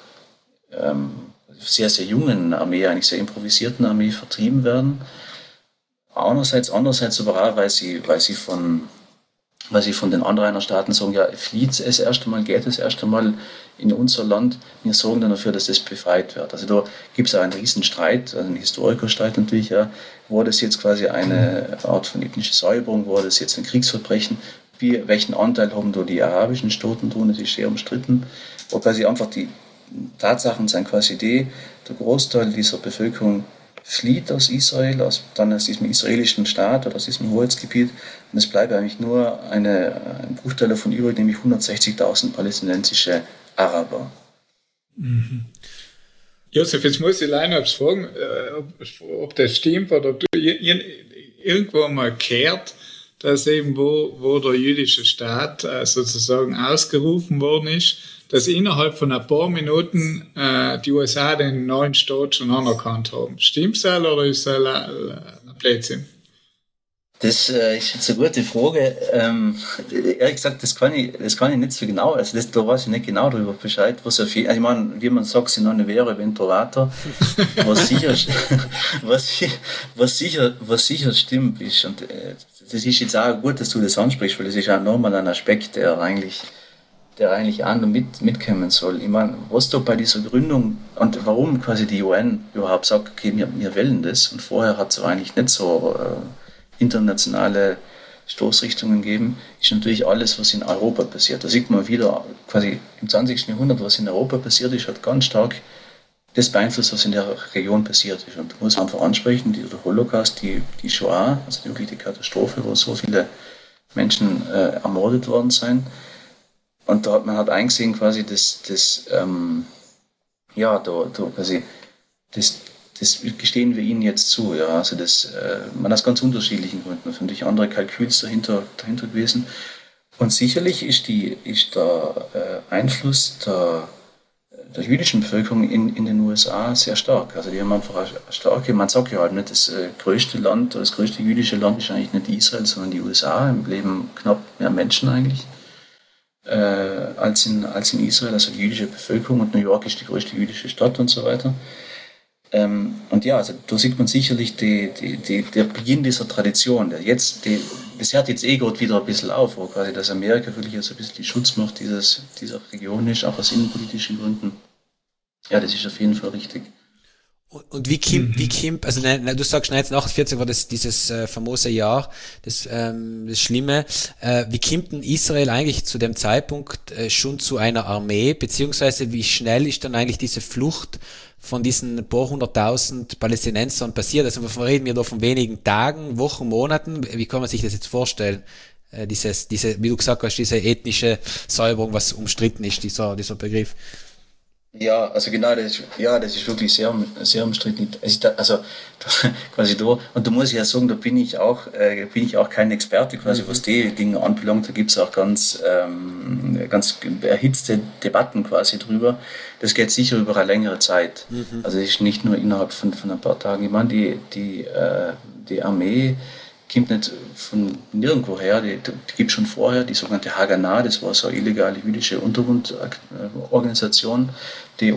sehr, sehr jungen Armee, eigentlich sehr improvisierten Armee vertrieben werden. Andererseits aber auch, weil sie von den Anrainerstaaten sagen, ja, flieht es erst einmal, geht es erst einmal in unser Land, wir sorgen dann dafür, dass das befreit wird. Also da gibt es auch einen riesen Streit, also einen Historikerstreit natürlich, ja, war das jetzt quasi eine Art von ethnischer Säuberung, war das jetzt ein Kriegsverbrechen, welchen Anteil haben da die arabischen Staaten tun, das ist sehr umstritten, wo quasi einfach die Tatsachen sind quasi der Großteil dieser Bevölkerung flieht aus Israel, aus diesem israelischen Staat oder aus diesem Hoheitsgebiet, und es bleibt eigentlich nur ein Bruchteil davon übrig, nämlich 160.000 palästinensische Araber. Mhm. Josef, jetzt muss ich leider fragen, ob das stimmt oder ob du irgendwo mal gehört, dass eben wo der jüdische Staat sozusagen ausgerufen worden ist, dass innerhalb von ein paar Minuten die USA den neuen Staat schon anerkannt haben. Stimmt's oder ist das ein Blödsinn? Das ist jetzt eine gute Frage. Ehrlich gesagt, das kann ich nicht so genau. Also da weiß ich nicht genau darüber Bescheid, was auf jeden, also ich meine, wie man sagt, si non vero venturator, was sicher stimmt ist. Und das ist jetzt auch gut, dass du das ansprichst, weil das ist auch nochmal ein Aspekt, der eigentlich der eigentlich auch noch mitkommen soll. Ich meine, was da bei dieser Gründung und warum quasi die UN überhaupt sagt, okay, wir wollen das, und vorher hat es eigentlich nicht so internationale Stoßrichtungen gegeben, ist natürlich alles, was in Europa passiert. Da sieht man wieder quasi im 20. Jahrhundert, was in Europa passiert ist, hat ganz stark das beeinflusst, was in der Region passiert ist. Und da muss man einfach ansprechen, der Holocaust, die Shoah, also wirklich die Katastrophe, wo so viele Menschen ermordet worden sind. Und da hat man halt eingesehen, quasi, das gestehen wir ihnen jetzt zu. Ja. Also man aus ganz unterschiedlichen Gründen. Da sind natürlich andere Kalküls dahinter gewesen. Und sicherlich ist der Einfluss der jüdischen Bevölkerung in den USA sehr stark. Also die haben einfach eine starke, man sagt ja halt nicht, das größte Land, das größte jüdische Land ist eigentlich nicht Israel, sondern die USA. Im Leben knapp mehr Menschen eigentlich als in Israel, also die jüdische Bevölkerung, und New York ist die größte jüdische Stadt und so weiter. Und ja, also da sieht man sicherlich der Beginn dieser Tradition. Das hört jetzt gerade wieder ein bisschen auf, wo quasi das Amerika wirklich jetzt ein bisschen die Schutzmacht dieser Region ist, auch aus innenpolitischen Gründen. Ja, das ist auf jeden Fall richtig. Und wie kommt, also du sagst 1948 war das dieses famose Jahr, das Schlimme. Wie kommt denn Israel eigentlich zu dem Zeitpunkt schon zu einer Armee, beziehungsweise wie schnell ist dann eigentlich diese Flucht von diesen paar hunderttausend Palästinensern passiert? Also reden wir da von wenigen Tagen, Wochen, Monaten. Wie kann man sich das jetzt vorstellen? Diese, wie du gesagt hast, diese ethnische Säuberung, was umstritten ist, dieser Begriff. Ja, also genau, das ist wirklich sehr, sehr umstritten. Also quasi da, und da muss ich ja sagen, da bin ich auch kein Experte, quasi was die Dinge anbelangt. Da gibt es auch ganz erhitzte Debatten quasi drüber. Das geht sicher über eine längere Zeit. Also es ist nicht nur innerhalb von ein paar Tagen. Ich meine, die Armee kommt nicht von nirgendwo her, die gibt es schon vorher, die sogenannte Haganah, das war so eine illegale jüdische Untergrundorganisation, die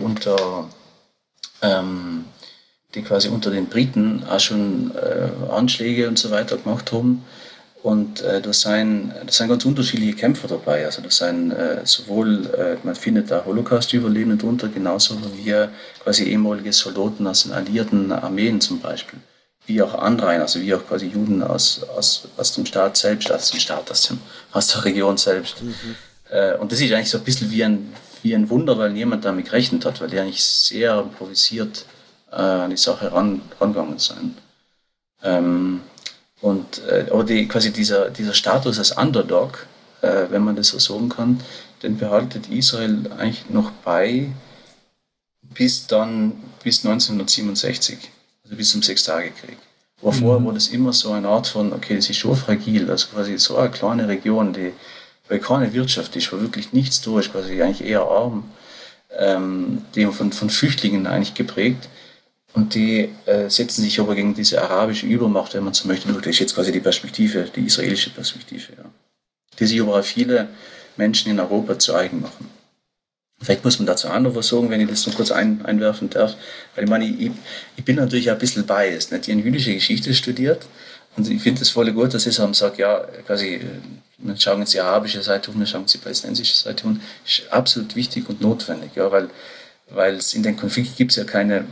quasi unter den Briten auch schon Anschläge und so weiter gemacht haben. Und da sind ganz unterschiedliche Kämpfer dabei. Also da sind man findet da Holocaust-Überlebende drunter, genauso wie quasi ehemalige Soldaten aus den alliierten Armeen zum Beispiel. Wie auch Anrainer, also wie auch quasi Juden aus dem Staat selbst, aus der Region selbst. Und das ist eigentlich so ein bisschen wie ein Wunder, weil niemand damit gerechnet hat, weil die eigentlich sehr improvisiert an die Sache rangegangen sind. Aber quasi dieser Status als Underdog, wenn man das so sagen kann, den behaltet Israel eigentlich noch bei bis 1967. Also bis zum Sechstagekrieg. Aber vorher war das immer so eine Art von, okay, das ist schon fragil, also quasi so eine kleine Region, weil keine Wirtschaft ist, wo wirklich nichts da ist, quasi eigentlich eher arm, die von Flüchtlingen eigentlich geprägt, und die setzen sich aber gegen diese arabische Übermacht, wenn man so möchte, das ist jetzt quasi die israelische Perspektive, ja, die sich aber auch viele Menschen in Europa zu eigen machen. Vielleicht muss man dazu auch noch was sagen, wenn ich das noch kurz einwerfen darf. Weil ich meine, ich bin natürlich ein bisschen biased. Nicht? Ich habe jüdische Geschichte studiert und ich finde es voll gut, dass ich sage, ja, quasi, wir schauen jetzt die arabische Seite um, wir schauen jetzt die palästinensische Seite um. Das ist absolut wichtig und notwendig, ja, weil es in den Konflikten gibt es ja keine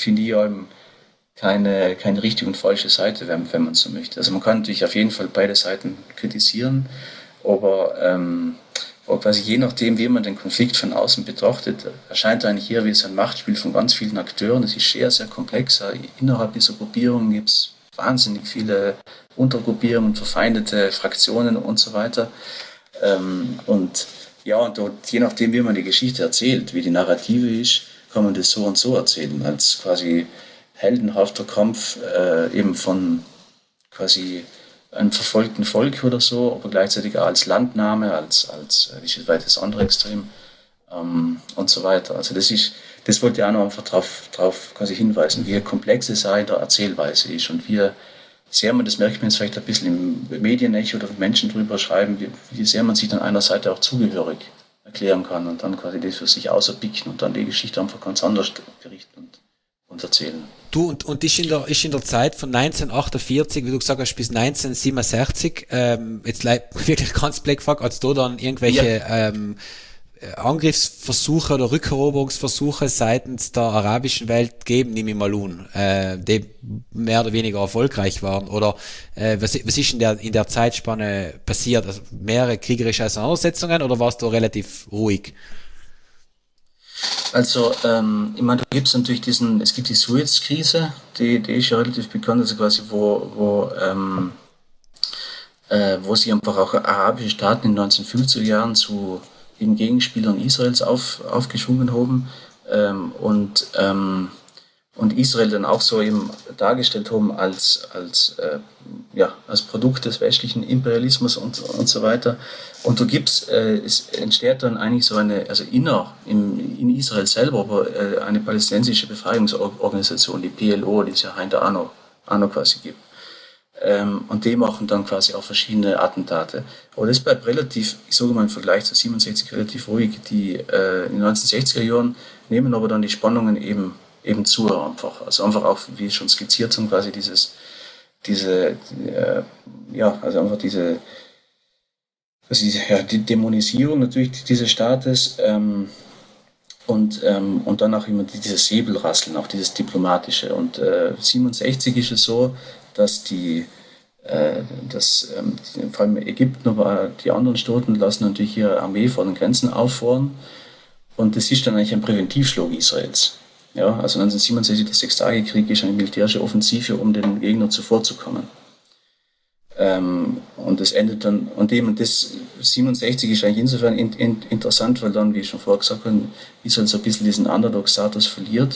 richtige und falsche Seite, wenn man so möchte. Also man kann natürlich auf jeden Fall beide Seiten kritisieren, aber quasi je nachdem, wie man den Konflikt von außen betrachtet, erscheint eigentlich hier wie so ein Machtspiel von ganz vielen Akteuren. Es ist sehr, sehr komplex. Innerhalb dieser Gruppierungen gibt es wahnsinnig viele Untergruppierungen, verfeindete Fraktionen und so weiter. Und dort, je nachdem, wie man die Geschichte erzählt, wie die Narrative ist, kann man das so und so erzählen, als quasi heldenhafter Kampf eben von quasi einem verfolgten Volk oder so, aber gleichzeitig auch als Landnahme, als das andere Extrem und so weiter. Also das wollte ich auch noch einfach drauf quasi hinweisen, wie komplex es auch in der Erzählweise ist und wie sehr man, das merkt man jetzt vielleicht ein bisschen im Medienecho oder Menschen drüber schreiben, wie sehr man sich dann einer Seite auch zugehörig erklären kann und dann quasi das für sich außerpicken und dann die Geschichte einfach ganz anders berichten und erzählen. Du, und ist in der Zeit von 1948, wie du gesagt hast, bis 1967, jetzt wirklich ganz black fuck, als da dann irgendwelche Angriffsversuche oder Rückeroberungsversuche seitens der arabischen Welt geben, nehme ich mal an, die mehr oder weniger erfolgreich waren? Oder was ist in der Zeitspanne passiert? Also mehrere kriegerische Auseinandersetzungen oder war es da relativ ruhig? Also, ich meine, da gibt es natürlich es gibt die Suez-Krise, die ist ja relativ bekannt, also quasi, wo sich einfach auch arabische Staaten in den 1950er Jahren zu eben Gegenspielern Israels aufgeschwungen haben und Israel dann auch so eben dargestellt haben als Produkt des westlichen Imperialismus und so weiter. Und da es entsteht dann eigentlich so eine, also in Israel selber, aber eine palästinensische Befreiungsorganisation, die PLO, die es ja heute auch noch quasi gibt. Und die machen dann quasi auch verschiedene Attentate. Aber das bleibt relativ, ich sage mal im Vergleich zu 67 relativ ruhig. Die in den 1960er Jahren nehmen aber dann die Spannungen eben zu einfach. Also einfach auch, wie schon skizziert haben, quasi die Dämonisierung natürlich dieses Staates und dann auch immer dieses Säbelrasseln, auch dieses Diplomatische. Und 67 ist es so, dass vor allem Ägypten, aber die anderen Staaten lassen natürlich ihre Armee vor den Grenzen auffahren. Und das ist dann eigentlich ein Präventivschlag Israels. Ja, also 1967, der Sechstagekrieg, ist eine militärische Offensive, um den Gegner zuvorzukommen. Und das endet dann, das 67 ist eigentlich insofern interessant, weil dann, wie ich schon vorher gesagt habe, Israel so ein bisschen diesen Underdog-Status verliert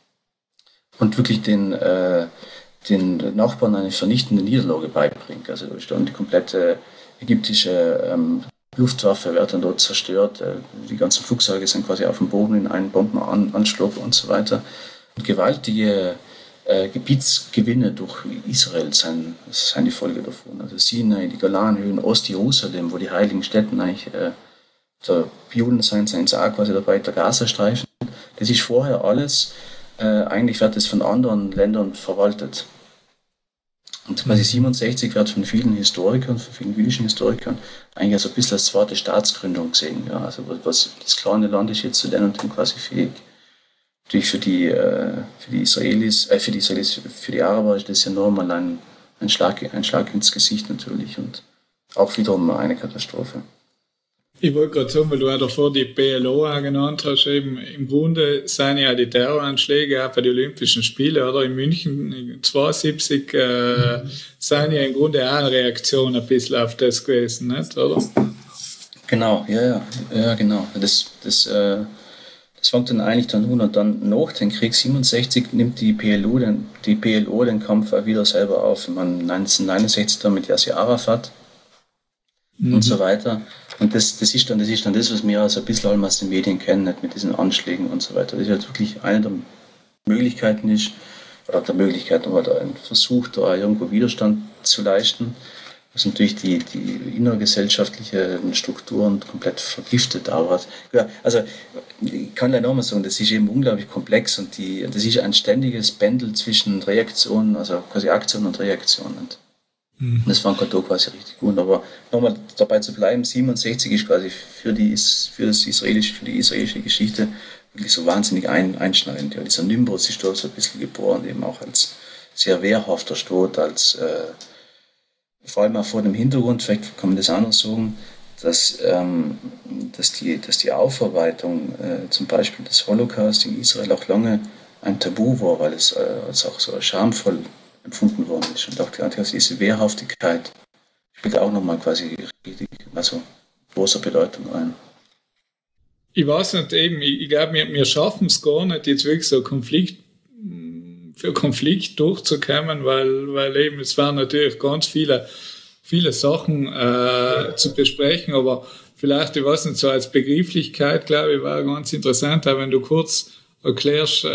und wirklich den Nachbarn eine vernichtende Niederlage beibringt. Also da ist dann die komplette ägyptische Luftwaffe wird dann dort zerstört. Die ganzen Flugzeuge sind quasi auf dem Boden in einen Bombenanschlag und so weiter. Und gewaltige Gebietsgewinne durch Israel sind die Folge davon. Also Sinai, die Golanhöhen, Ost-Jerusalem, wo die heiligen Städten eigentlich der Juden sind auch quasi dabei, der Gazastreifen. Das ist vorher alles, eigentlich wird das von anderen Ländern verwaltet. Und quasi 67 wird von vielen Historikern, von vielen jüdischen Historikern, eigentlich also ein bisschen als zweite Staatsgründung gesehen. Ja, also was das kleine Land ist jetzt zu lernen und quasi fähig. Natürlich für die Israelis, für die Araber ist das ja nochmal ein Schlag ins Gesicht natürlich und auch wiederum eine Katastrophe. Ich wollte gerade sagen, weil du ja davor die PLO auch genannt hast, eben im Grunde sind ja die Terroranschläge auch bei den Olympischen Spielen, oder in München 72 sind ja im Grunde auch eine Reaktion ein bisschen auf das gewesen, nicht, oder? Genau, ja, genau. Das fängt dann eigentlich dann an und dann nach dem Krieg 67 nimmt die PLO den Kampf auch wieder selber auf. Man 1969 dann mit Yasser Arafat und so weiter. Und das ist dann das, was wir also ein bisschen aus den Medien kennen, nicht, mit diesen Anschlägen und so weiter. Das ist halt wirklich eine der Möglichkeiten aber da ein Versuch, da irgendwo Widerstand zu leisten, was natürlich die innergesellschaftlichen Strukturen komplett vergiftet. Aber ja, also ich kann leider nochmal sagen, das ist eben unglaublich komplex und das ist ein ständiges Pendel zwischen Reaktionen, also quasi Aktion und Reaktion. Und das fand ich da quasi richtig gut. Aber nochmal dabei zu bleiben, 67 ist quasi für die israelische Geschichte wirklich so wahnsinnig einschneidend. Ja, dieser Nimbus ist da so ein bisschen geboren, eben auch als sehr wehrhafter Staat, vor allem auch vor dem Hintergrund, vielleicht kann man das auch noch sagen, dass die Aufarbeitung zum Beispiel des Holocaust in Israel auch lange ein Tabu war, weil es auch so schamvoll empfunden worden ist. Und auch diese Wehrhaftigkeit spielt auch nochmal quasi richtig, also großer Bedeutung ein. Ich weiß nicht, eben, ich glaube, wir schaffen es gar nicht, jetzt wirklich so Konflikt durchzukommen, weil eben, es waren natürlich ganz viele Sachen zu besprechen, aber vielleicht, ich weiß nicht, so als Begrifflichkeit, glaube ich, war ganz interessant, auch wenn du kurz erklärst,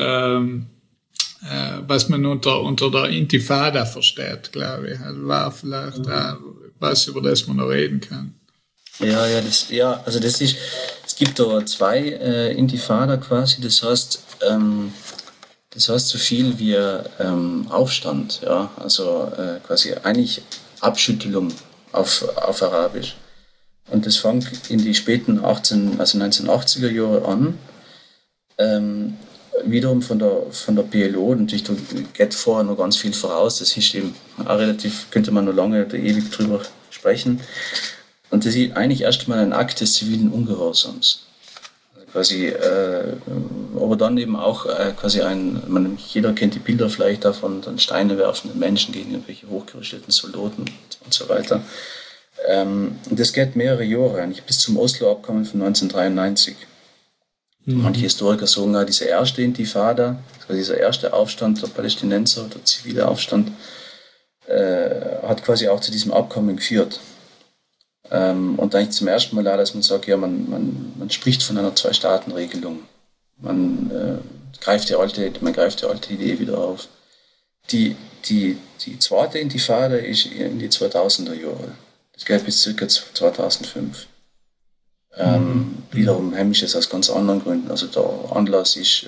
was man unter der Intifada versteht, glaube ich. Also war vielleicht auch was, über das man noch reden kann. Es gibt da zwei Intifada quasi, das heißt so viel wie Aufstand, ja, also quasi eigentlich Abschüttelung auf Arabisch. Und das fängt in die späten 1980er Jahre an. Wiederum von der PLO, natürlich da geht vorher noch ganz viel voraus, das ist eben auch relativ, könnte man noch lange oder ewig drüber sprechen. Und das ist eigentlich erstmal ein Akt des zivilen Ungehorsams. Also quasi, aber dann eben auch quasi jeder kennt die Bilder vielleicht davon, dann Steine werfenden Menschen gegen irgendwelche hochgerüsteten Soldaten und so weiter. Und das geht mehrere Jahre, eigentlich bis zum Oslo-Abkommen von 1993. Manche Historiker sagen auch, diese erste Intifada, also dieser erste Aufstand der Palästinenser, der zivile Aufstand, hat quasi auch zu diesem Abkommen geführt. Und eigentlich zum ersten Mal auch, dass man sagt, ja, man spricht von einer Zwei-Staaten-Regelung. Man greift die alte Idee wieder auf. Die zweite Intifada ist in die 2000er Jahre. Das geht bis ca. 2005. Wiederum heimisch ist aus ganz anderen Gründen. Also der Anlass ist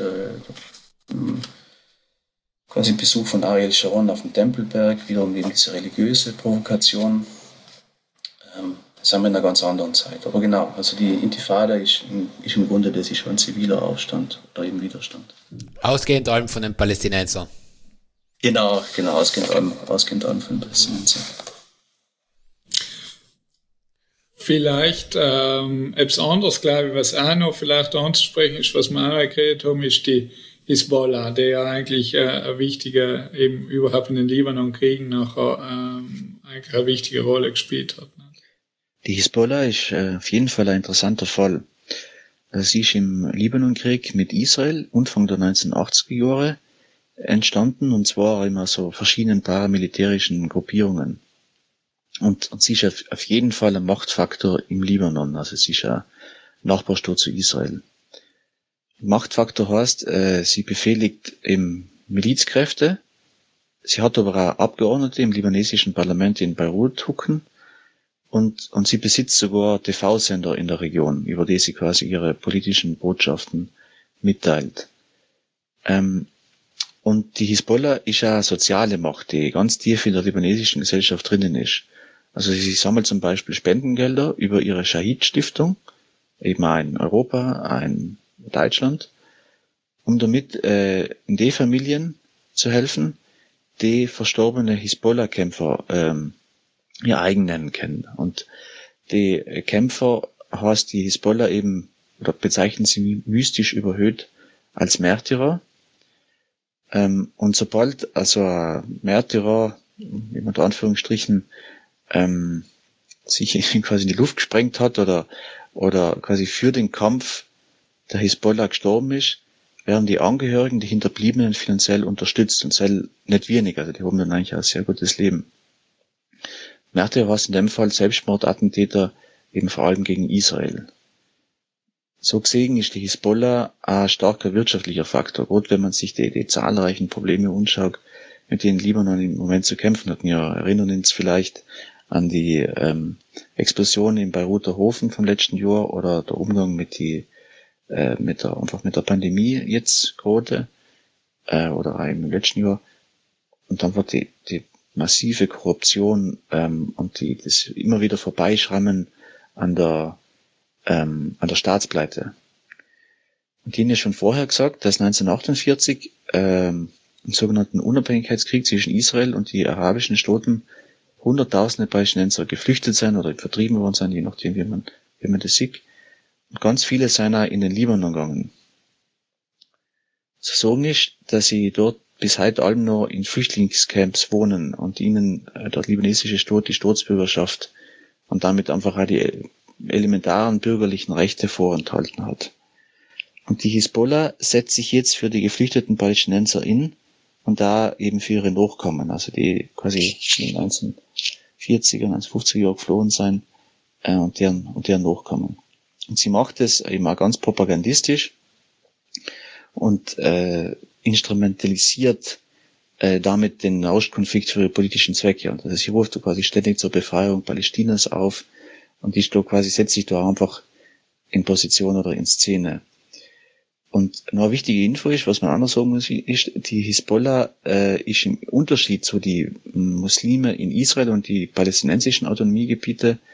quasi Besuch von Ariel Sharon auf dem Tempelberg, wiederum wegen dieser religiöse Provokation. Das haben wir in einer ganz anderen Zeit. Aber genau, also die Intifada ist im Grunde, das ist schon ein ziviler Aufstand oder eben Widerstand. Ausgehend allem von den Palästinensern. Genau, ausgehend allem von den Palästinensern. Vielleicht etwas anderes, glaube ich, was auch noch vielleicht anzusprechen ist, was wir auch noch geredet haben, ist die Hisbollah, der ja eigentlich ein wichtiger, eben überhaupt in den Libanon-Kriegen nachher eigentlich eine wichtige Rolle gespielt hat. Ne? Die Hisbollah ist auf jeden Fall ein interessanter Fall. Sie ist im Libanon-Krieg mit Israel Anfang der 1980er Jahre entstanden, und zwar immer so verschiedenen paramilitärischen Gruppierungen. Und sie ist auf jeden Fall ein Machtfaktor im Libanon, also sie ist ein Nachbarstaat zu Israel. Machtfaktor heißt, sie befehligt eben Milizkräfte, sie hat aber auch Abgeordnete im libanesischen Parlament in Beirut hucken, und sie besitzt sogar TV-Sender in der Region, über die sie quasi ihre politischen Botschaften mitteilt. Und die Hisbollah ist auch eine soziale Macht, die ganz tief in der libanesischen Gesellschaft drinnen ist. Also sie sammelt zum Beispiel Spendengelder über ihre Shahid-Stiftung, eben auch in Europa, auch in Deutschland, um damit in die Familien zu helfen, die verstorbene Hisbollah-Kämpfer ihr eigen nennen können. Und die Kämpfer heißt die Hisbollah eben, oder bezeichnen sie mystisch überhöht als Märtyrer. Und sobald also ein Märtyrer, wie man da Anführungsstrichen, sich quasi in die Luft gesprengt hat oder quasi für den Kampf der Hisbollah gestorben ist, werden die Angehörigen, die Hinterbliebenen finanziell unterstützt, und soll nicht wenig, also die haben dann eigentlich auch ein sehr gutes Leben. Märtyrer war in dem Fall Selbstmordattentäter, eben vor allem gegen Israel. So gesehen ist die Hisbollah ein starker wirtschaftlicher Faktor, gerade wenn man sich die zahlreichen Probleme anschaut, mit denen Libanon im Moment zu kämpfen hat. Wir erinnern uns vielleicht an die Explosion im Beiruter Hafen vom letzten Jahr oder der Umgang mit der Pandemie jetzt gerade oder auch im letzten Jahr, und dann wird die massive Korruption und das immer wieder Vorbeischrammen an der Staatspleite. Und Ihnen ist schon vorher gesagt, dass 1948 im sogenannten Unabhängigkeitskrieg zwischen Israel und die arabischen Staaten Hunderttausende Palästinenser geflüchtet sind oder vertrieben worden sind, je nachdem, wie man das sieht. Und ganz viele sind auch in den Libanon gegangen. Zu sagen ist, dass sie dort bis heute allem noch in Flüchtlingscamps wohnen und ihnen der libanesische Staat die Staatsbürgerschaft und damit einfach auch die elementaren bürgerlichen Rechte vorenthalten hat. Und die Hisbollah setzt sich jetzt für die geflüchteten Palästinenser in und da eben für ihre Nachkommen, also die quasi in den 1940er, 1950er Jahren geflohen sind und deren Nachkommen. Und sie macht es eben auch ganz propagandistisch und instrumentalisiert damit den Nahostkonflikt für ihre politischen Zwecke. Und also sie ruft quasi ständig zur Befreiung Palästinas auf, und die setzt sich da einfach in Position oder in Szene. Und noch eine wichtige Info ist, was man auch noch sagen muss, ist, die Hisbollah ist im Unterschied zu die Muslime in Israel und die palästinensischen Autonomiegebiete,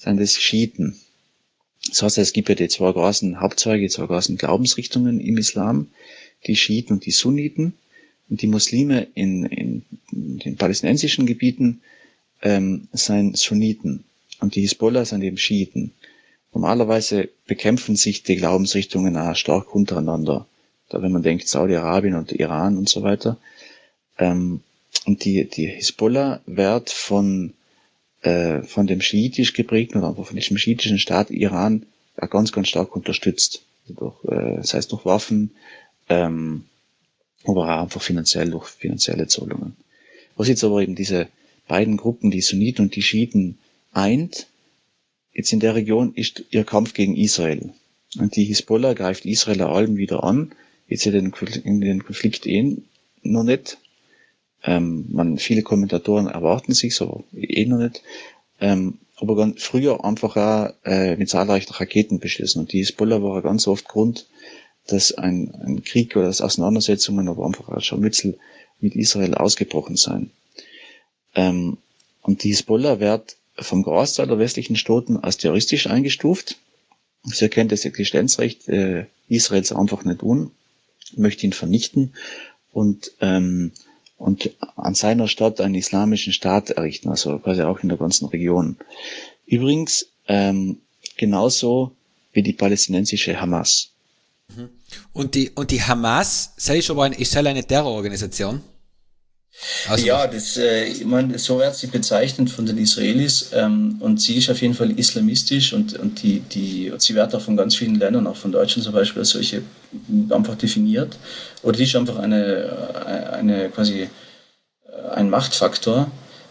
sind es Schiiten. Das heißt, es gibt ja die zwei großen Hauptzweige, die zwei großen Glaubensrichtungen im Islam, die Schiiten und die Sunniten. Und die Muslime in den palästinensischen Gebieten sind Sunniten. Und die Hisbollah sind eben Schiiten. Normalerweise bekämpfen sich die Glaubensrichtungen auch stark untereinander. Da, wenn man denkt, Saudi-Arabien und Iran und so weiter. Und die Hisbollah wird von dem schiitisch geprägten oder einfach von dem schiitischen Staat Iran auch ganz, ganz stark unterstützt. Das heißt durch Waffen, aber auch einfach finanziell durch finanzielle Zahlungen. Was jetzt aber eben diese beiden Gruppen, die Sunniten und die Schiiten, eint, jetzt in der Region, ist ihr Kampf gegen Israel. Und die Hisbollah greift Israel allem wieder an, jetzt in den Konflikt noch nicht. Viele Kommentatoren erwarten sich's, aber noch nicht. Aber ganz früher einfach auch mit zahlreichen Raketen beschissen. Und die Hisbollah war ganz oft Grund, dass ein Krieg oder dass Auseinandersetzungen, aber einfach auch Scharmützel mit Israel ausgebrochen sein. Und die Hisbollah wird vom Großteil der westlichen Staaten als terroristisch eingestuft. Sie erkennt das Existenzrecht Israels einfach nicht an, möchte ihn vernichten und an seiner Stadt einen islamischen Staat errichten, also quasi auch in der ganzen Region. Übrigens genauso wie die palästinensische Hamas. Und die Hamas, ist eine Terrororganisation? Also ja, ich meine, so wird sie bezeichnet von den Israelis, und sie ist auf jeden Fall islamistisch und sie wird auch von ganz vielen Ländern, auch von Deutschland zum Beispiel, als solche einfach definiert. Oder die ist einfach quasi ein Machtfaktor,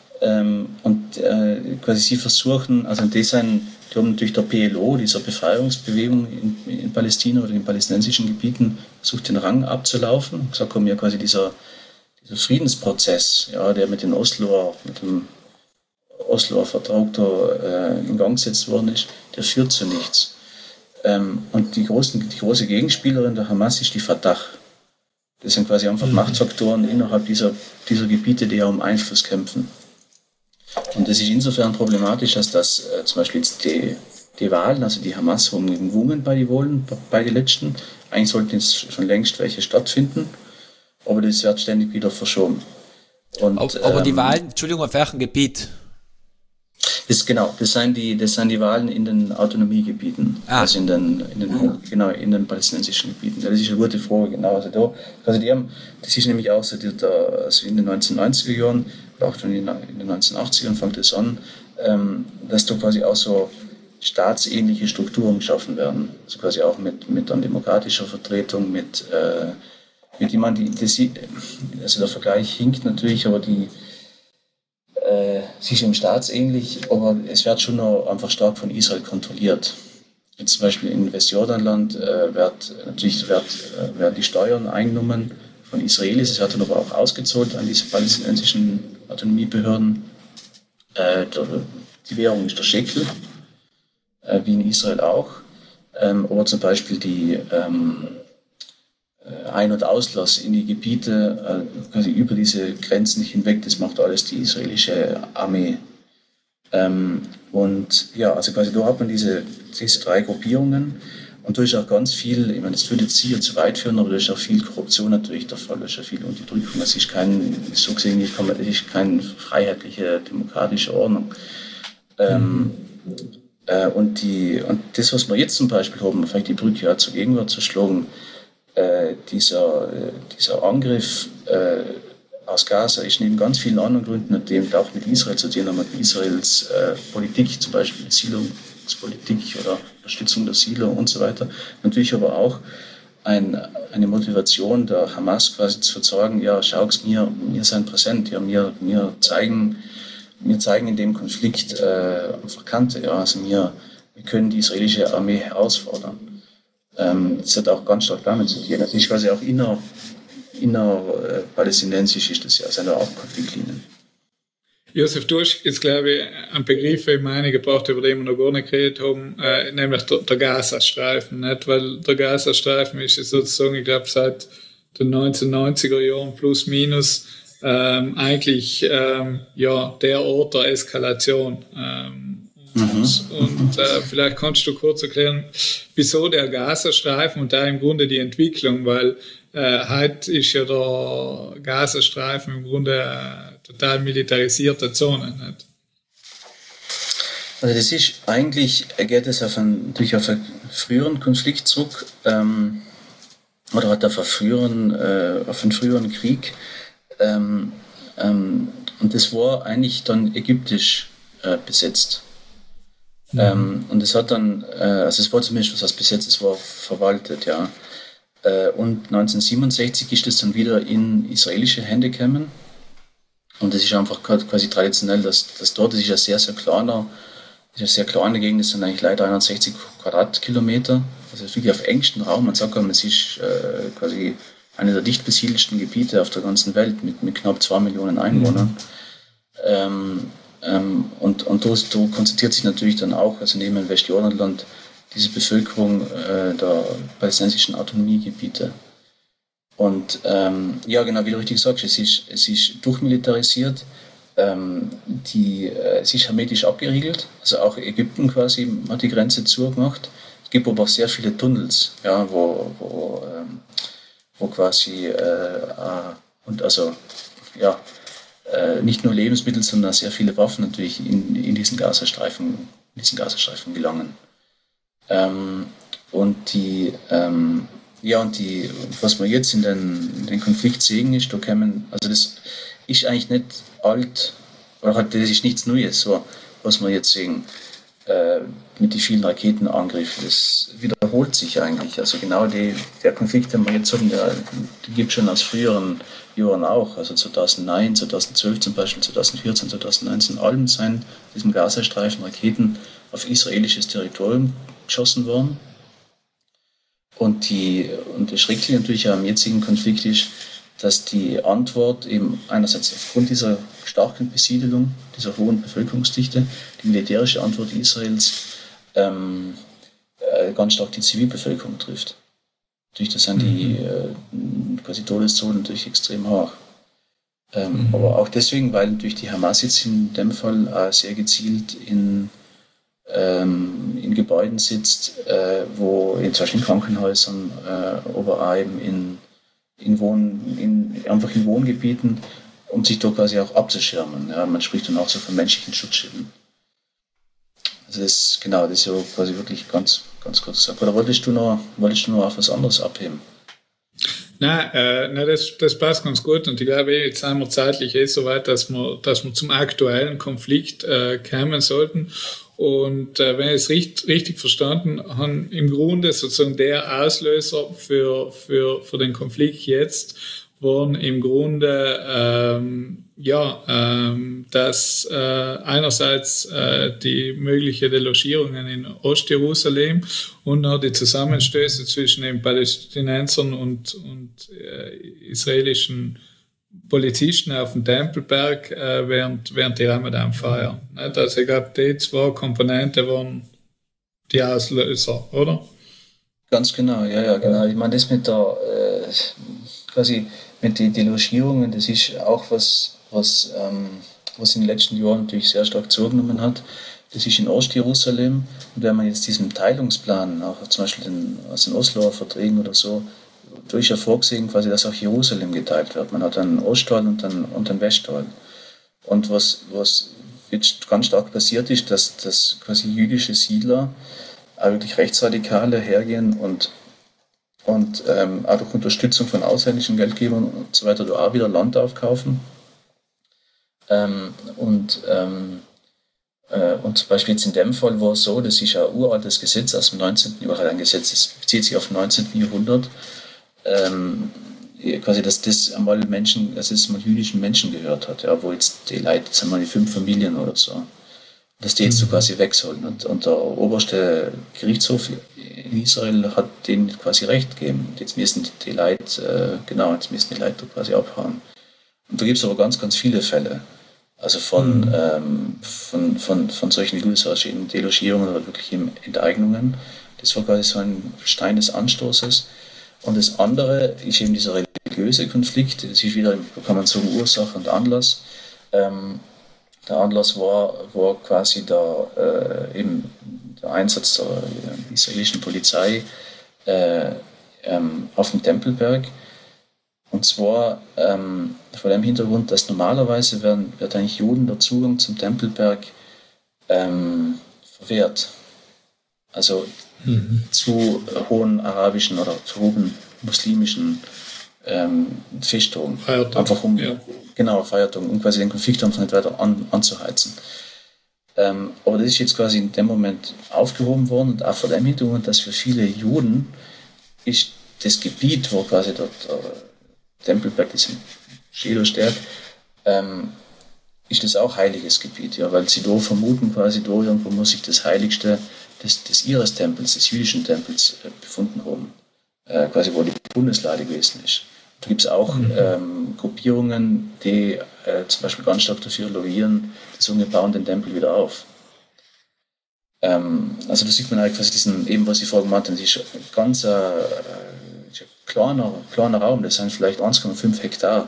quasi sie versuchen, also die haben durch der PLO, dieser Befreiungsbewegung in Palästina oder in den palästinensischen Gebieten, versucht den Rang abzulaufen. So kommt ja quasi dieser Friedensprozess, ja, der mit dem Osloer Vertrag da in Gang gesetzt worden ist, der führt zu nichts. Und die große Gegenspielerin der Hamas ist die Fatah. Das sind quasi einfach Machtfaktoren innerhalb dieser Gebiete, die ja um Einfluss kämpfen. Und das ist insofern problematisch, als dass zum Beispiel jetzt die Wahlen, also die Hamas haben gewonnen bei den letzten. Eigentlich sollten jetzt schon längst welche stattfinden. Aber das wird ständig wieder verschoben. Aber die Wahlen, Entschuldigung, auf welchem Gebiet? Das sind die Wahlen in den Autonomiegebieten, also in den palästinensischen Gebieten. Das ist eine gute Frage, genau. Das ist nämlich auch so, also in den 1990er Jahren, auch schon in den 1980ern fängt das an, dass da quasi auch so staatsähnliche Strukturen geschaffen werden. Also quasi auch mit dann demokratischer Vertretung, also der Vergleich hinkt natürlich, aber sie ist eben staatsähnlich, aber es wird schon noch einfach stark von Israel kontrolliert. Jetzt zum Beispiel in Westjordanland werden die Steuern eingenommen von Israelis, es wird dann aber auch ausgezahlt an diese palästinensischen Autonomiebehörden. Die Währung ist der Shekel, wie in Israel auch, aber zum Beispiel die Ein- und Auslass in die Gebiete, quasi über diese Grenzen hinweg, das macht alles die israelische Armee. Und ja, also quasi da hat man diese 3 Gruppierungen und da ist auch ganz viel, ich meine, das würde jetzt sicher zu weit führen, aber da ist auch viel Korruption natürlich der Fall, da ist auch viel Unterdrückung, es ist keine freiheitliche, demokratische Ordnung. Und das, was wir jetzt zum Beispiel haben, vielleicht die Brücke auch zur Gegenwart zu schlagen, dieser Angriff aus Gaza ist neben ganz vielen anderen Gründen, die auch mit Israel zu tun haben, mit Israels Politik, zum Beispiel Siedlungspolitik oder Unterstützung der Siedler und so weiter. Natürlich aber auch eine Motivation der Hamas quasi zu sagen, ja, schau's wir sind präsent, ja, wir zeigen in dem Konflikt einfach Kante, ja, also wir können die israelische Armee herausfordern. Das hat auch ganz stark damit zu tun. Das ist quasi auch palästinensisch ist das ja, sind da auch Konfliktlinien. Josef, du hast jetzt, glaube ich, einen Begriff in meine gebracht, über den wir noch gar nicht geredet haben, nämlich der Gazastreifen. Nicht? Weil der Gazastreifen ist sozusagen, ich glaube, seit den 1990er Jahren plus minus eigentlich der Ort der Eskalation. Und vielleicht kannst du kurz erklären, wieso der Gazastreifen und da im Grunde die Entwicklung, weil heute ist ja der Gazastreifen im Grunde eine total militarisierte Zone. Nicht? Also das ist eigentlich, geht es natürlich auf einen früheren Konflikt zurück, oder hat auf einen früheren Krieg. Und das war eigentlich dann ägyptisch besetzt. Und es hat dann, also es war zumindest was besetzt, es war verwaltet, ja. Und 1967 ist es dann wieder in israelische Hände gekommen. Und das ist einfach quasi traditionell, dass dort, das ist ja eine sehr kleine Gegend, das sind eigentlich leider 61 Quadratkilometer. Also wirklich auf engstem Raum. Man sagt, es ist quasi eine der dicht besiedelsten Gebiete auf der ganzen Welt mit knapp 2 Millionen Einwohnern. Und da konzentriert sich natürlich dann auch, also neben Westjordanland, diese Bevölkerung der palästinensischen Autonomiegebiete. Und ja, genau, wie du richtig sagst, es ist durchmilitarisiert, es ist hermetisch abgeriegelt, also auch Ägypten quasi hat die Grenze zugemacht. Es gibt aber auch sehr viele Tunnels, ja, wo quasi und also ja, nicht nur Lebensmittel, sondern sehr viele Waffen natürlich in diesen Gazastreifen gelangen. Was wir jetzt in den Konflikt sehen, ist, also das ist eigentlich nicht alt, oder halt, das ist nichts Neues, so, was wir jetzt sehen, mit den vielen Raketenangriffen, das wiederholt sich eigentlich. Also genau der Konflikt, den wir jetzt haben, der gibt es schon aus früheren Jahren auch, also 2009, 2012 zum Beispiel, 2014, 2019, allen seien diesem Gazastreifen Raketen auf israelisches Territorium geschossen worden. Und das Schreckliche natürlich am jetzigen Konflikt ist, dass die Antwort eben einerseits aufgrund dieser starken Besiedelung, dieser hohen Bevölkerungsdichte, die militärische Antwort Israels ganz stark die Zivilbevölkerung trifft. Natürlich, das sind die quasi Todeszonen natürlich extrem hoch. Aber auch deswegen, weil natürlich die Hamas jetzt in dem Fall sehr gezielt in Gebäuden sitzt, wo zum Beispiel in Krankenhäusern, aber auch eben einfach in Wohngebieten, um sich da quasi auch abzuschirmen. Ja, man spricht dann auch so von menschlichen Schutzschilden. Also das ist so quasi wirklich ganz, ganz kurz gesagt. Oder wolltest du noch auf was anderes abheben? Nein, das passt ganz gut und ich glaube, jetzt sind wir zeitlich so weit, dass wir zum aktuellen Konflikt kommen sollten. Und wenn ich es richtig verstanden habe, im Grunde sozusagen der Auslöser für den Konflikt jetzt waren im Grunde dass einerseits die mögliche Delogierungen in Ostjerusalem und auch die Zusammenstöße zwischen den Palästinensern und israelischen Polizisten auf dem Tempelberg während die Ramadan-Feier. Also ich glaube, die zwei Komponenten waren die Auslöser, oder? Ganz genau, ja, genau. Ich meine, das mit der quasi mit den Delogierungen, das ist auch was in den letzten Jahren natürlich sehr stark zugenommen hat. Das ist in Ostjerusalem. Und wenn man jetzt diesen Teilungsplan, auch zum Beispiel aus den Osloer Verträgen oder so, da ist ja vorgesehen, quasi, dass auch Jerusalem geteilt wird. Man hat einen Ostteil und einen Westteil. Und was jetzt ganz stark passiert ist, dass quasi jüdische Siedler, auch wirklich Rechtsradikale hergehen und auch durch Unterstützung von ausländischen Geldgebern und so weiter da auch wieder Land aufkaufen. Und zum Beispiel jetzt in dem Fall war es so, das ist ein uraltes Gesetz aus dem 19. Jahrhundert, ein Gesetz, das bezieht sich auf dem 19. Jahrhundert, quasi, dass das einmal jüdischen Menschen gehört hat, ja, wo jetzt die Leute, das sind mal die 5 Familien oder so, dass die jetzt so quasi weg sollen. Und der oberste Gerichtshof in Israel hat denen quasi Recht gegeben. Jetzt müssen die Leute, quasi abhauen. Und da gibt es aber ganz, ganz viele Fälle. Also von solchen, wie du sagst, eben Delogierungen oder wirklich eben Enteignungen. Das war quasi so ein Stein des Anstoßes. Und das andere ist eben dieser religiöse Konflikt. Das ist wieder, kann man sagen, Ursache und Anlass. Der Anlass war quasi eben der Einsatz der israelischen Polizei auf dem Tempelberg. Und zwar vor dem Hintergrund, dass normalerweise wird eigentlich Juden der Zugang zum Tempelberg verwehrt. Also zu hohen arabischen oder zu hohen muslimischen Festtagen. Einfach Feiertagen, um quasi den Konflikt einfach nicht weiter anzuheizen. Aber das ist jetzt quasi in dem Moment aufgehoben worden und auch vor dem Hintergrund, dass für viele Juden ist das Gebiet, wo quasi der Tempelberg ist in Schädelstärk, ist das auch heiliges Gebiet, ja, weil sie da vermuten, quasi da irgendwo muss sich das Heiligste des ihres Tempels, des jüdischen Tempels befunden haben, quasi wo die Bundeslade gewesen ist. Da gibt es auch Gruppierungen, die zum Beispiel ganz stark dafür lobbyieren, die sagen, wir bauen den Tempel wieder auf. Also da sieht man halt quasi diesen, eben was ich vorhin gemeint habe, das ist ein ganz kleiner Raum, das sind vielleicht 1,5 Hektar,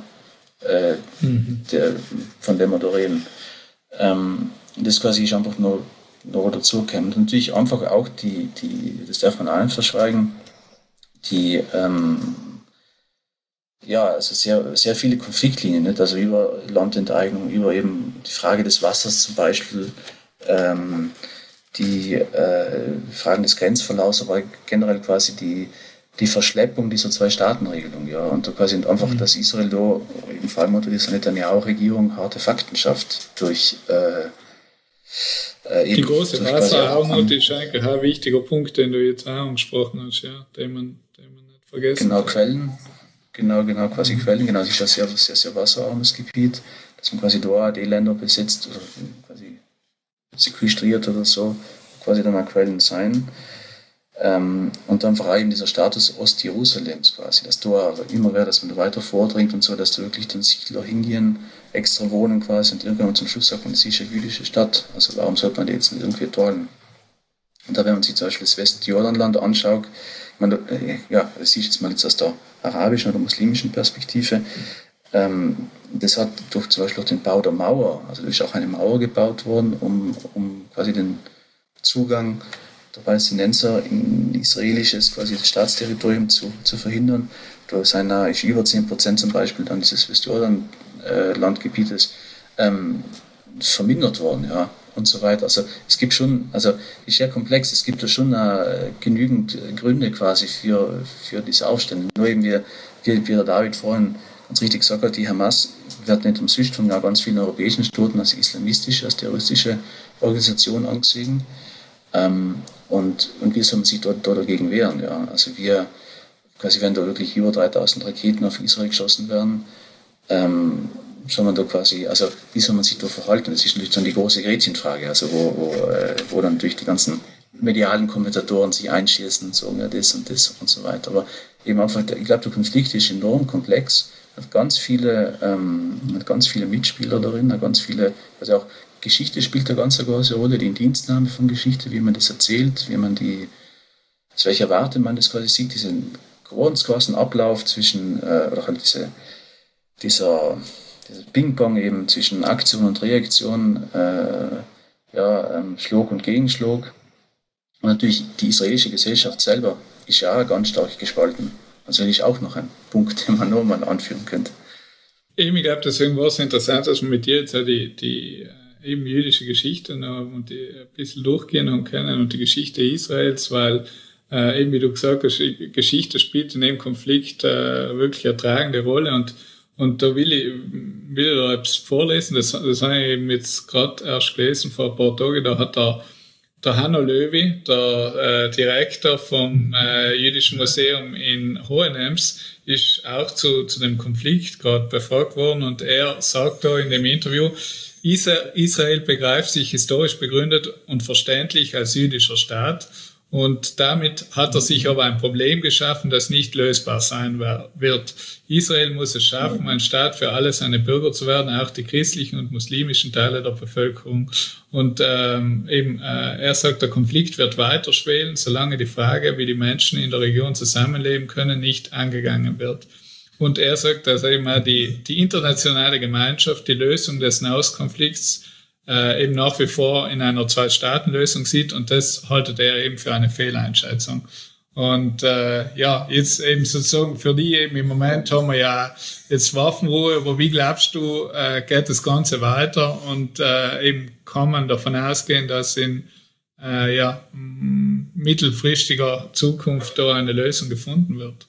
von dem wir da reden. Das quasi ist einfach noch dazu gekommen. Und natürlich einfach auch das darf man auch nicht verschweigen, also sehr, sehr viele Konfliktlinien, nicht? Also über Landenteignung, über eben die Frage des Wassers zum Beispiel, die Fragen des Grenzverlaufs, aber generell quasi die Verschleppung dieser Zwei-Staaten-Regelung, ja, und da quasi einfach, dass Israel da im Fall unter dieser Netanyahu-Regierung harte Fakten schafft durch die große Wasserarmut ist eigentlich ein wichtiger Punkt, den du jetzt auch angesprochen hast, ja, den man nicht vergessen kann. Quellen, quasi Quellen, genau, das ist ein sehr, sehr, sehr wasserarmes Gebiet, dass man quasi da die Länder besetzt oder quasi sequestriert oder so, quasi dann auch Quellen sein. Und dann vor allem dieser Status Ostjerusalems quasi, dass da immer wäre, dass man da weiter vordringt und so, dass da wirklich dann Siedler hingehen, extra wohnen quasi und irgendwann zum Schluss sagt man, das ist eine jüdische Stadt, also warum sollte man die jetzt nicht irgendwie tollen? Und da, wenn man sich zum Beispiel das Westjordanland anschaut, ich meine, das ist jetzt mal jetzt aus der arabischen oder muslimischen Perspektive, das hat durch zum Beispiel den Bau der Mauer, also da ist auch eine Mauer gebaut worden, um quasi den Zugang der Palästinenser in israelisches, quasi das Staatsterritorium zu verhindern. Da ist über 10% zum Beispiel dann dieses Westjordan-Landgebietes vermindert worden, ja, und so weiter. Also es gibt schon, also ist sehr komplex, es gibt da schon genügend Gründe quasi für diese Aufstände. Nur eben wie der David vorhin ganz richtig gesagt hat, die Hamas wird nicht umsonst von ganz vielen europäischen Staaten als islamistische, als terroristische Organisation angesehen. Und wie soll man sich dort dagegen wehren? Ja? Also wenn da wirklich über 3000 Raketen auf Israel geschossen werden, soll man da quasi, also wie soll man sich da verhalten? Das ist natürlich dann die große Gretchenfrage, also wo dann durch die ganzen medialen Kommentatoren sich einschießen und sagen, ja, das und so weiter. Aber eben einfach, ich glaube, der Konflikt ist enorm komplex, hat ganz viele Mitspieler darin, hat ganz viele, also auch Geschichte spielt eine ganz große Rolle, die Indienstnahme von Geschichte, wie man das erzählt, aus welcher Warte man das quasi sieht, diesen großen Ablauf zwischen, oder halt dieser Ping-Pong eben zwischen Aktion und Reaktion, Schlag und Gegenschlag. Und natürlich die israelische Gesellschaft selber ist ja auch ganz stark gespalten. Also das ist auch noch ein Punkt, den man nur mal anführen könnte. Ich glaube, deswegen war es interessant, dass wir mit dir jetzt auch die eben jüdische Geschichte und die ein bisschen durchgehen und kennen und die Geschichte Israels, weil eben wie du gesagt hast, Geschichte spielt in dem Konflikt wirklich eine tragende Rolle und da will ich da etwas vorlesen, das habe ich eben jetzt gerade erst gelesen vor ein paar Tagen, da hat der Hanno Löwy, der Direktor vom Jüdischen Museum in Hohenems, ist auch zu dem Konflikt gerade befragt worden und er sagt da in dem Interview, Israel begreift sich historisch begründet und verständlich als jüdischer Staat und damit hat er sich aber ein Problem geschaffen, das nicht lösbar sein wird. Israel muss es schaffen, ein Staat für alle seine Bürger zu werden, auch die christlichen und muslimischen Teile der Bevölkerung. Und er sagt, der Konflikt wird weiter schwelen, solange die Frage, wie die Menschen in der Region zusammenleben können, nicht angegangen wird. Und er sagt, dass eben die internationale Gemeinschaft die Lösung des Nahostkonflikts eben nach wie vor in einer Zwei-Staaten-Lösung sieht, und das haltet er eben für eine Fehleinschätzung. Und jetzt eben sozusagen für die eben im Moment haben wir ja jetzt Waffenruhe, aber wie glaubst du, geht das Ganze weiter, und eben kann man davon ausgehen, dass in mittelfristiger Zukunft da eine Lösung gefunden wird?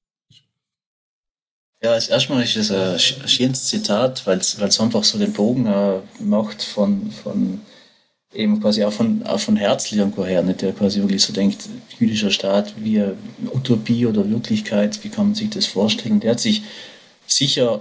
Ja, als erstmal ist es ein schönes Zitat, weil es einfach so den Bogen macht von eben quasi auch von Herzl irgendwo her, nicht, der quasi wirklich so denkt, jüdischer Staat, wie Utopie oder Wirklichkeit, wie kann man sich das vorstellen? Der hat sich sicher,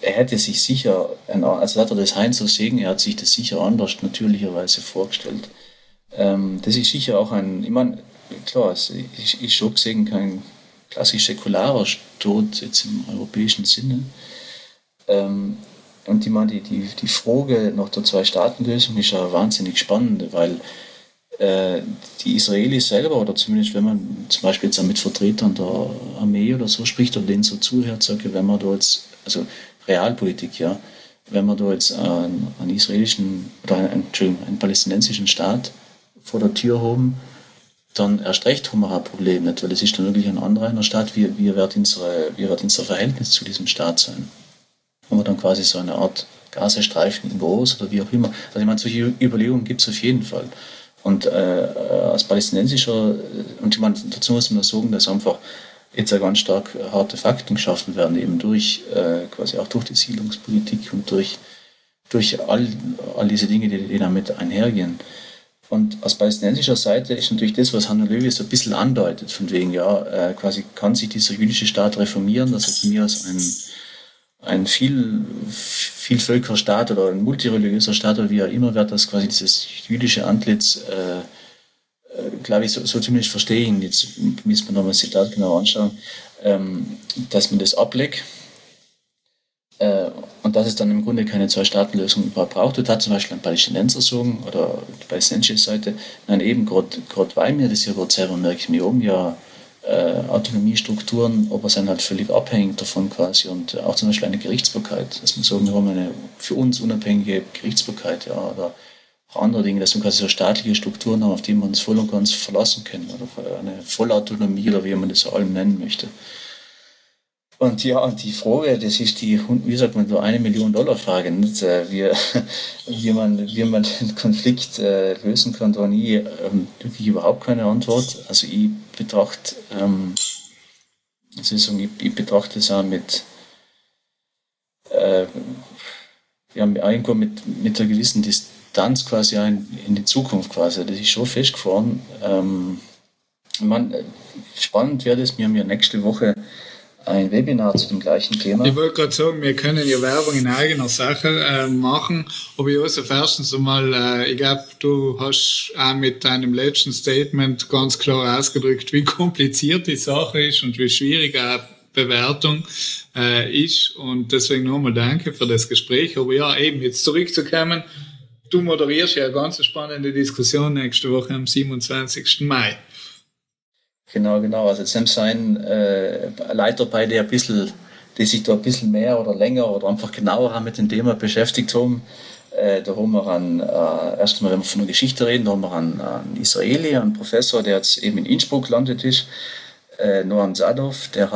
also hat er das Heinz so sehen, er hat sich das sicher anders natürlicherweise vorgestellt. Das ist sicher auch ich meine, klar, es ist schon gesehen kein klassisch säkularer Tod jetzt im europäischen Sinne. Und ich meine, die Frage nach der Zwei-Staaten-Lösung ist ja wahnsinnig spannend, weil die Israelis selber, oder zumindest wenn man zum Beispiel jetzt auch mit Vertretern der Armee oder so spricht oder denen so zuhört, sage ich, wenn man da jetzt, also Realpolitik, ja, wenn man da jetzt einen israelischen oder einen palästinensischen Staat vor der Tür haben, dann erst recht haben wir ein Problem nicht, weil es ist dann wirklich ein anderer in der Stadt, wie wird unser Verhältnis zu diesem Staat sein? Haben wir dann quasi so eine Art Gazastreifen in groß oder wie auch immer. Also ich meine, solche Überlegungen gibt es auf jeden Fall. Und als palästinensischer, und ich meine, dazu muss man sagen, dass einfach jetzt ja ganz stark harte Fakten geschaffen werden, eben quasi auch durch die Siedlungspolitik und durch all diese Dinge, die damit einhergehen. Und aus palästinensischer Seite ist natürlich das, was Hanno Löwy so ein bisschen andeutet, von wegen, quasi kann sich dieser jüdische Staat reformieren, dass er von mir aus ein Vielvölkerstaat oder ein multireligiöser Staat oder wie auch immer wird, dass quasi dieses jüdische Antlitz, glaube ich, so zumindest verstehen, jetzt müssen wir nochmal das Zitat genau anschauen, dass man das ablegt. Und dass es dann im Grunde keine Zwei-Staaten-Lösung überhaupt braucht. Das hat zum Beispiel ein Palästinenser sagen, oder die palästinensische Seite, nein, eben gerade weil wir das ja gerade selber merken, wir haben ja Autonomiestrukturen, aber sind halt völlig abhängig davon quasi, und auch zum Beispiel eine Gerichtsbarkeit, dass wir sagen, wir haben eine für uns unabhängige Gerichtsbarkeit, ja, oder auch andere Dinge, dass wir quasi so staatliche Strukturen haben, auf die wir uns voll und ganz verlassen können, oder eine Vollautonomie, oder wie man das allem nennen möchte. Und ja, die Frage, das ist die, wie sagt man, so $1 Million Frage, nicht? Wie man den Konflikt lösen kann, da nie wirklich überhaupt keine Antwort. Also ich betrachte, ich betrachte es auch mit irgendwo mit einer gewissen Distanz quasi in die Zukunft quasi. Das ist schon festgefahren. Spannend wäre das, wir haben ja nächste Woche ein Webinar zu dem gleichen Thema. Ich wollte gerade sagen, wir können ja Werbung in eigener Sache machen, aber Josef, erstens einmal, ich glaube, du hast auch mit deinem letzten Statement ganz klar ausgedrückt, wie kompliziert die Sache ist und wie schwierig eine Bewertung ist, und deswegen nochmal danke für das Gespräch. Aber ja, eben, jetzt zurückzukommen, du moderierst ja eine ganz spannende Diskussion nächste Woche am 27. Mai. Genau. Also jetzt haben sein Leiter bei der die sich da ein bisschen mehr oder länger oder einfach genauer mit dem Thema beschäftigt haben. Da haben wir erstmal, wenn wir von der Geschichte reden, da haben wir einen Israeli, einen Professor, der jetzt eben in Innsbruck gelandet ist, Noam Sadov, der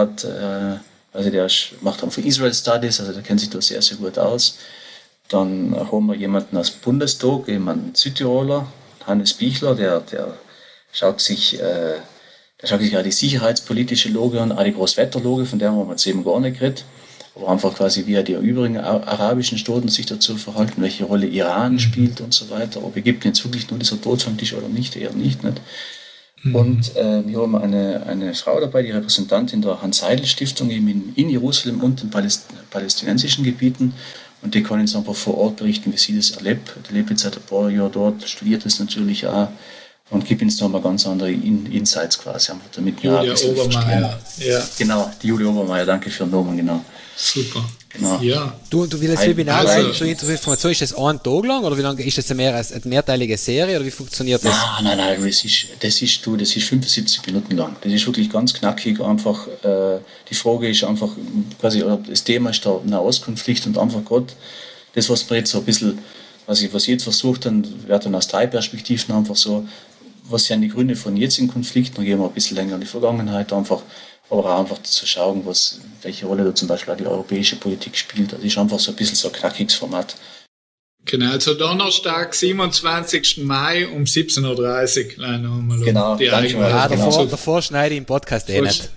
macht einfach Israel Studies, also der kennt sich da sehr, sehr gut aus. Dann haben wir jemanden aus Bundestag, jemanden Südtiroler, Hannes Bichler, der schaut sich auch die sicherheitspolitische Lage an, auch die Großwetterlage, von der haben wir jetzt eben gar nicht geredet, aber einfach quasi, wie die übrigen arabischen Staaten sich dazu verhalten, welche Rolle Iran spielt und so weiter, ob Ägypten jetzt wirklich nur dieser Todfangtisch oder nicht, eher nicht. Und wir haben eine Frau dabei, die Repräsentantin der Hans-Seidel-Stiftung eben in Jerusalem und den palästinensischen Gebieten, und die kann uns einfach vor Ort berichten, wie sie das erlebt. Die lebt jetzt seit ein paar Jahren dort, studiert das natürlich auch, und gibt uns nochmal ganz andere Insights quasi. Damit Julia Obermeier. Ja. Genau, die Julia Obermeier, danke für den Namen, genau. Super. Genau. Ja. Du willst das Webinar zur Information, ist das einen Tag lang, oder wie lange ist das eine mehrteilige Serie, oder wie funktioniert das? Nein, das ist 75 Minuten lang. Das ist wirklich ganz knackig, einfach, die Frage ist einfach quasi, das Thema ist der Nahostkonflikt, und einfach Gott, das, was wir jetzt so ein bisschen was ich jetzt versucht dann wäre dann aus 3 Perspektiven einfach so, was sind die Gründe von jetzigen Konflikten, dann gehen wir ein bisschen länger in die Vergangenheit einfach, aber auch einfach zu schauen, welche Rolle da zum Beispiel auch die europäische Politik spielt. Das ist einfach so ein bisschen so ein knackiges Format. Genau, also Donnerstag, 27. Mai um 17.30 Uhr. Genau, davor schneide ich im Podcast nicht.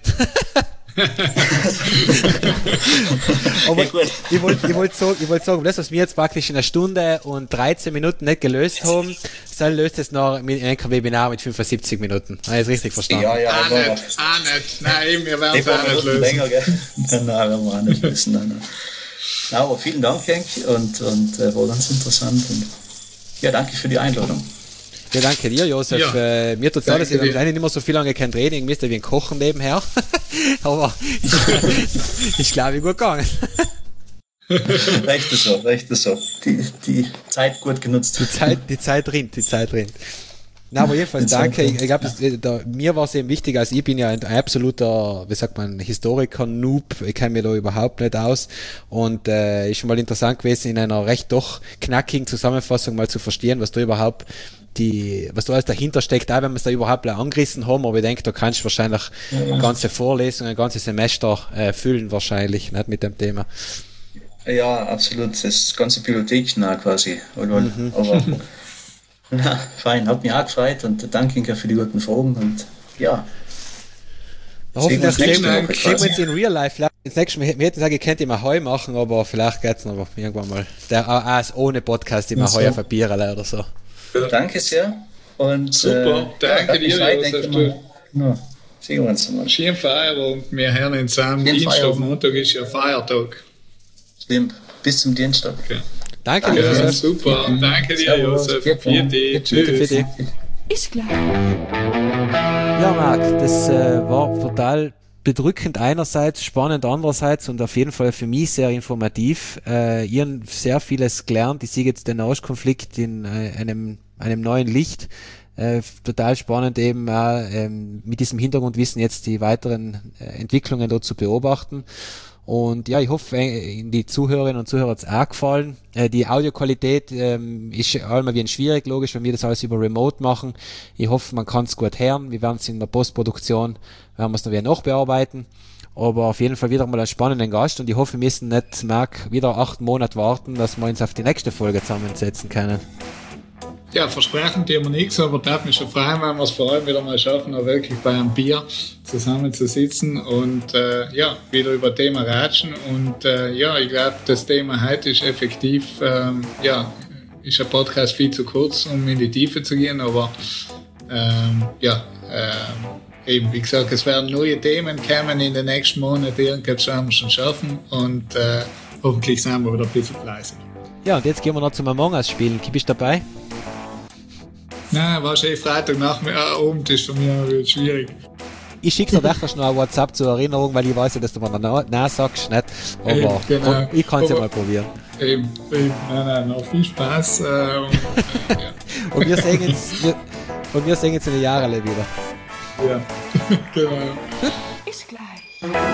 Aber ich wollte sagen, das, was wir jetzt praktisch in 1 Stunde und 13 Minuten nicht gelöst haben, dann löst es noch mit einem Webinar mit 75 Minuten. Habe ich es richtig verstanden? Ja, nicht. Nein, wir werden es auch nicht lösen. Länger, gell? Nein, werden wir auch nicht lösen. Nein. Aber vielen Dank, Henk, und war ganz interessant. Und ja, danke für die Einladung. Ja, danke dir, Josef. Ja, mir tut es alles, ich habe nicht mehr so viel lange kein Training, müsste wie ein Kochen nebenher. Aber ich glaube, gut gegangen. Recht ist so. Die Zeit gut genutzt. Die Zeit rinnt. Na, aber jedenfalls danke. Ich glaube, mir war es eben wichtig, also ich bin ja ein absoluter, wie sagt man, Historiker-Noob. Ich kenne mich da überhaupt nicht aus. Und ist schon mal interessant gewesen, in einer recht doch knackigen Zusammenfassung mal zu verstehen, was da überhaupt was da alles dahinter steckt, auch wenn wir es da überhaupt angerissen haben, aber ich denke, da kannst du wahrscheinlich ganze Vorlesungen, ein ganzes Semester füllen wahrscheinlich, nicht mit dem Thema. Ja, absolut, das ganze Bibliothek nah quasi, aber na, fein, hat mich auch gefreut und danke Inka für die guten Fragen und ja. Hoffentlich sehen wir uns in Real Life. Das nächste Mal, wir hätten gesagt, ihr könnt immer Heu machen, aber vielleicht geht es noch irgendwann mal. Ohne Podcast immer Heu auf ein Bier oder so. Danke sehr. Und, super, danke dir, Josef. Sehen wir uns mal. Schönen Feierabend, wir hören uns am Dienstag, Montag ist ja Feiertag. Stimmt, bis zum Dienstag. Okay. Danke dir, Josef. Super, danke dir, Josef. Tschüss. Ist klar. Ja, Marc, das war total bedrückend einerseits, spannend andererseits und auf jeden Fall für mich sehr informativ. Ich habe sehr vieles gelernt. Ich sehe jetzt den Nahostkonflikt in einem neuen Licht. Total spannend eben mit diesem Hintergrundwissen jetzt die weiteren Entwicklungen dort zu beobachten. Und ja, ich hoffe, die Zuhörerinnen und Zuhörer hat es auch gefallen. Die Audioqualität ist einmal wie schwierig, logisch, wenn wir das alles über Remote machen. Ich hoffe, man kann es gut hören. Wir werden es in der Postproduktion, werden wir es noch wieder nachbearbeiten. Aber auf jeden Fall wieder mal einen spannenden Gast und ich hoffe, wir müssen nicht, Marc, wieder 8 Monate warten, dass wir uns auf die nächste Folge zusammensetzen können. Ja, versprechen tun wir nichts, aber darf mich schon freuen, wenn wir es vor allem wieder mal schaffen, auch wirklich bei einem Bier zusammen zu sitzen und wieder über Thema ratschen. Und ich glaube, das Thema heute ist effektiv, ist ein Podcast viel zu kurz, um in die Tiefe zu gehen, aber eben, wie gesagt, es werden neue Themen kommen in den nächsten Monaten, irgendwas werden wir schon schaffen und hoffentlich sind wir wieder ein bisschen fleißig. Ja, und jetzt gehen wir noch zum Among Us spielen. Bist du dabei? Nein, wahrscheinlich Freitagnachmittag ist für mich schwierig. Ich schicke dir wirklich noch ein WhatsApp zur Erinnerung, weil ich weiß ja, dass du mir Nein sagst, nicht? Aber eben, genau. Ich kann es ja mal probieren. Eben. Nein, noch viel Spaß. Und wir sehen uns in den Jahren wieder. Ja, genau. Ist gleich.